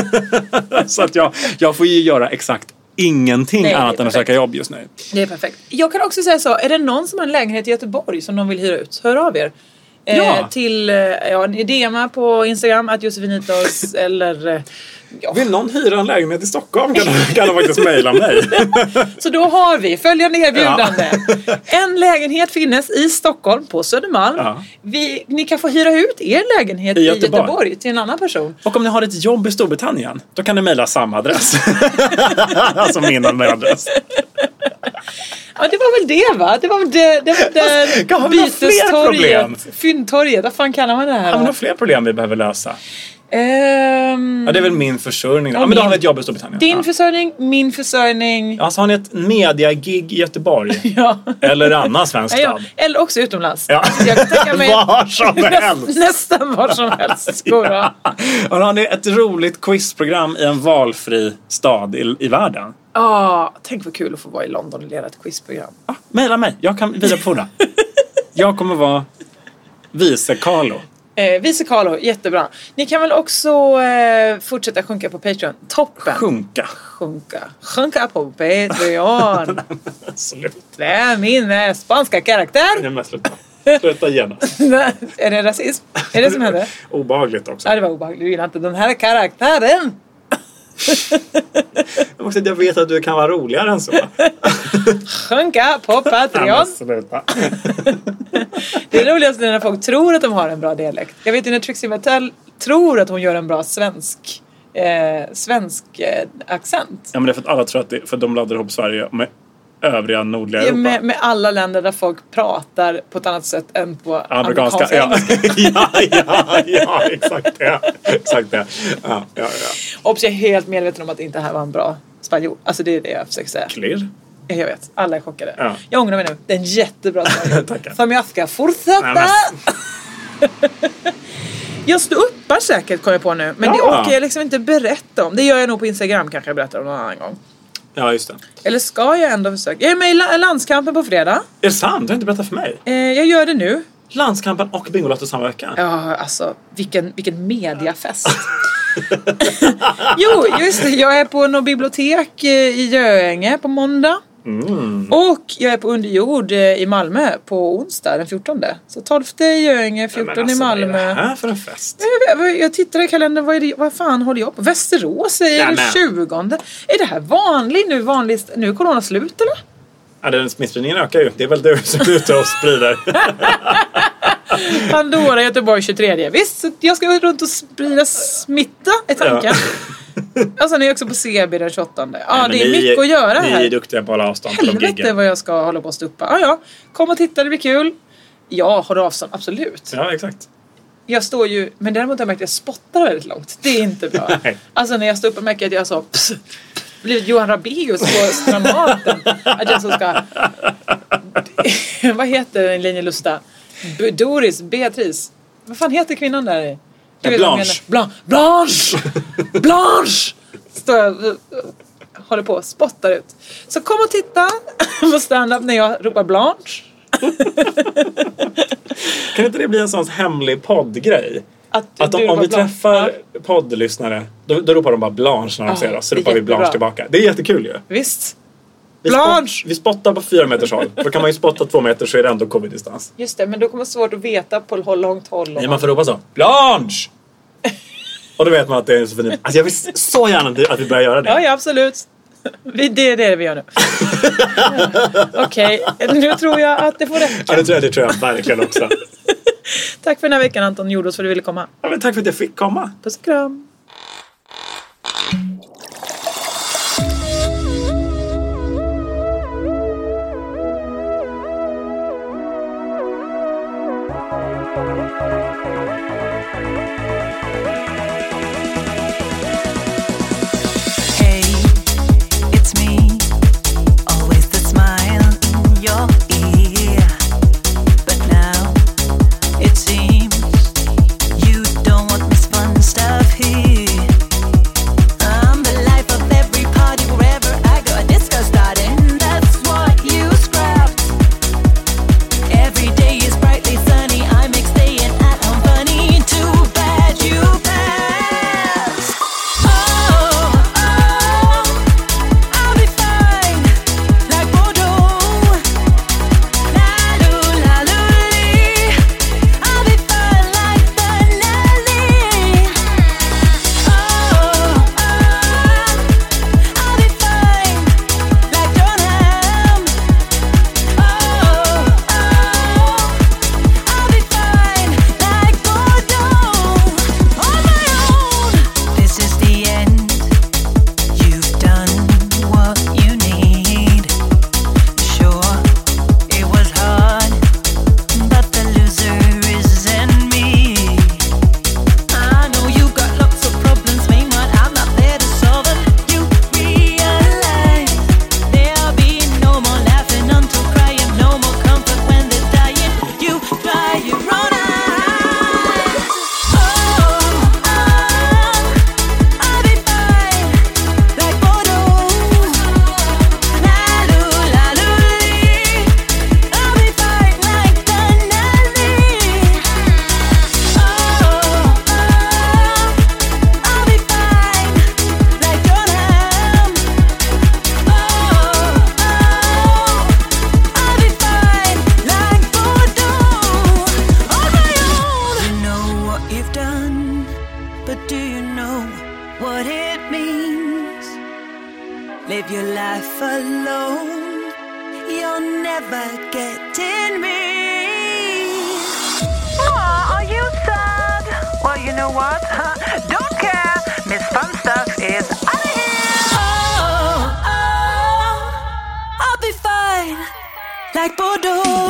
Så att jag, jag får ju göra exakt ingenting Nej, annat än att söka jobb just nu. Det är perfekt. Jag kan också säga så. Är det någon som har en lägenhet i Göteborg som de vill hyra ut? Hör av er. Ja. Eh, till ja, D M på Instagram att Josefinitos eller Ja. Vill någon hyra en lägenhet i Stockholm kan de, kan de faktiskt mejla mig. Så då har vi följande erbjudande. Ja. En lägenhet finns i Stockholm på Södermalm. Ja. Vi, ni kan få hyra ut er lägenhet i Göteborg. i Göteborg till en annan person. Och om ni har ett jobb i Storbritannien, då kan ni mejla samma adress. Alltså min adress. Ja, det var väl det, va? Det var väl det, det, det, det bytestorget, fyndtorget. Vad fan kallar man det här? Har vi några fler problem vi behöver lösa? Um, ja, det är väl min försörjning. Ja, men då har vi ett jobb i Storbritannien. Din ja. försörjning, min försörjning. Ja, så har ni ett media-gig i Göteborg. Ja. Eller annan svensk stad. Ja, ja. Eller också utomlands. Ja. Jag kan tänka mig var som helst. Näst, nästan var som helst. Ja. Och har ni ett roligt quizprogram i en valfri stad i, i världen? Ja, ah, tänk vad kul att få vara i London och leda ett quizprogram. Ah, maila mig, jag kan vidarebefordra. Jag kommer vara vice Carlo. Eh, vice Carlo, jättebra. Ni kan väl också eh, fortsätta sjunka på Patreon. Toppen. Sjunka. Sjunka. Sjunka på Patreon. Absolut. Det är min eh, spanska karaktär. Nej, men sluta. Sluta genast. Är det rasism? Är det som händer? Obehagligt också. Ja, det var obehagligt. Du gillar inte den här karaktären. Också att jag vet att du kan vara roligare än så. Sjunka på Patreon. Det är roligast när folk tror att de har en bra dialekt. Jag vet ju när Trixie Mattel tror att hon gör en bra svensk eh, svensk eh, accent. Ja, men det är för att alla tror att det, för de laddar ihop Sverige med övriga nordliga Europa. Ja, med, med alla länder där folk pratar på ett annat sätt än på amerikanska. amerikanska ja, ja, ja, ja, exakt det. Exakt det. Ja, ja, ja. Och jag är helt medveten om att det inte här var en bra spanjor. Alltså det är det jag försöker säga. Klirr. Jag vet, alla är chockade. Ja. Jag ångrar mig nu. Det är en jättebra Tackar. Som jag ska fortsätta. Nej, jag ståuppar säkert, kommer jag på nu. Men ja. Det orkar jag liksom inte berätta om. Det gör jag nog på Instagram, kanske jag berättar om någon annan gång. Ja, just det. Eller ska jag ändå försöka? Jag är med i Landskampen på fredag. Är det sant? Du har inte berättat för mig. Eh, jag gör det nu. Landskampen och Bingolotto samma vecka. Ja, alltså vilken, vilken mediafest. Jo, just det. Jag är på något bibliotek i Göinge på måndag. Mm. Och jag är på Underjord i Malmö på onsdag den fjortonde. Så tolfte i Göinge, fjortonde alltså, i Malmö. Vad är det här för en fest? Jag, jag, jag tittar i kalendern, vad, är det, vad fan håller jag på? Västerås är ja, det tjugonde. Är det här vanligt nu? Vanligt, nu är corona slut eller? Ja, den smittspridningen ökar ju. Det är väl du som är ute och sprider. Pandora, Göteborg tjugotredje. Visst, jag ska runt och sprida smitta, är tanken. Ja. Och sen är jag också på C B den tjugoåttonde. Ja, ah, det är mycket är, att göra här. Ni är duktiga på alla avstånd. Helvete vad jag ska hålla på att stuppa. Ah, ja, kom och titta, det blir kul. Ja, har du avstånd? Absolut. Ja, exakt. Jag står ju, men däremot har jag märkt att jag spottar väldigt långt. Det är inte bra. Alltså när jag står upp och märker att jag så pss, blivit Johan Rabaeus på Dramaten. Att jag så ska vad heter den linje Lusta? B- Doris, Beatrice. Vad fan heter kvinnan där? Ja, Blanche. Blanche. Blanche. Blanche. Står jag håller på och spottar ut. Så kom och titta på stand-up när jag ropar Blanche. Kan inte det bli en sån hemlig poddgrej? Att, att om, om vi träffar ja. poddlyssnare då, då ropar de bara Blanche när de oh, ser oss. Så ropar vi Blanche tillbaka. Det är jättekul ju. Visst. Vi, spott, vi spottar på fyra meters håll. Då kan man ju spotta två meter så är det ändå covid-distans. Just det, men då kommer det svårt att veta på hur långt håll. Nej, man får ropa så. Blanche! Och då vet man att det är så fint. Alltså jag vill så gärna att vi börjar göra det. Ja, ja absolut. Det är det vi gör nu. Okej, okay. Nu tror jag att det får rätt. Ja, det tror jag, det tror jag verkligen också. Tack för den här veckan Anton Jordos för att du ville komma. Ja, men tack för att jag fick komma. Puss och kram. Stuff here You're never getting me. Aw, are you sad? Well, you know what? Don't care. Miss Fun Stuff is out of here. Oh, oh, I'll be fine. Like Bordeaux.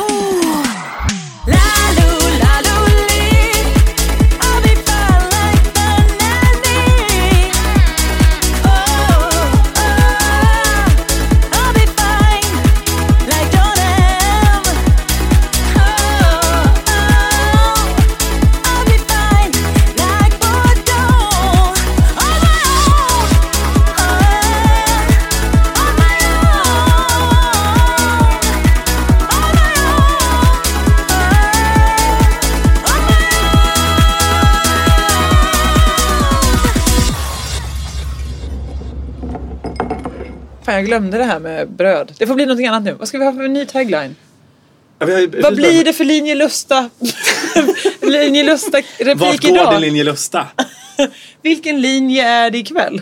Jag glömde det här med bröd. Det får bli något annat nu. Vad ska vi ha för en ny tagline? Ja, vi har ju, Vad blir det för linje Lusta? linje Lusta replik Vart idag? går det linje Lusta? Vilken linje är det ikväll?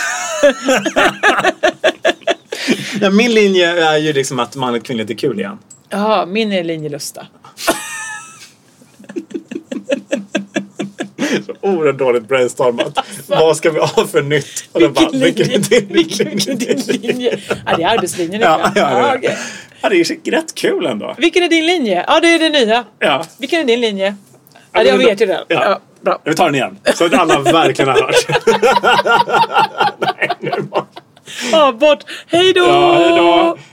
Ja, min linje är ju liksom att man är kvinnligt är kul igen. Ja, min är linje Lusta. Så oerhört dåligt brainstormat. Vad ska vi ha för nytt? Och Vilken bara, linje? Vilken, vilken, Vilken din linje? Ja, det är arbetslinjen. Ja, ja, ja, det, okay. ja, det är rätt kul ändå. Vilken är din linje? Ja, det är det nya. Ja. Vilken är din linje? Ja, jag vet ju det. Ja. Ja, bra. Vi tar den igen. Så att alla verkligen har hört. Nej, nu bara... Ja, bort. Hej då! Ja, hej då!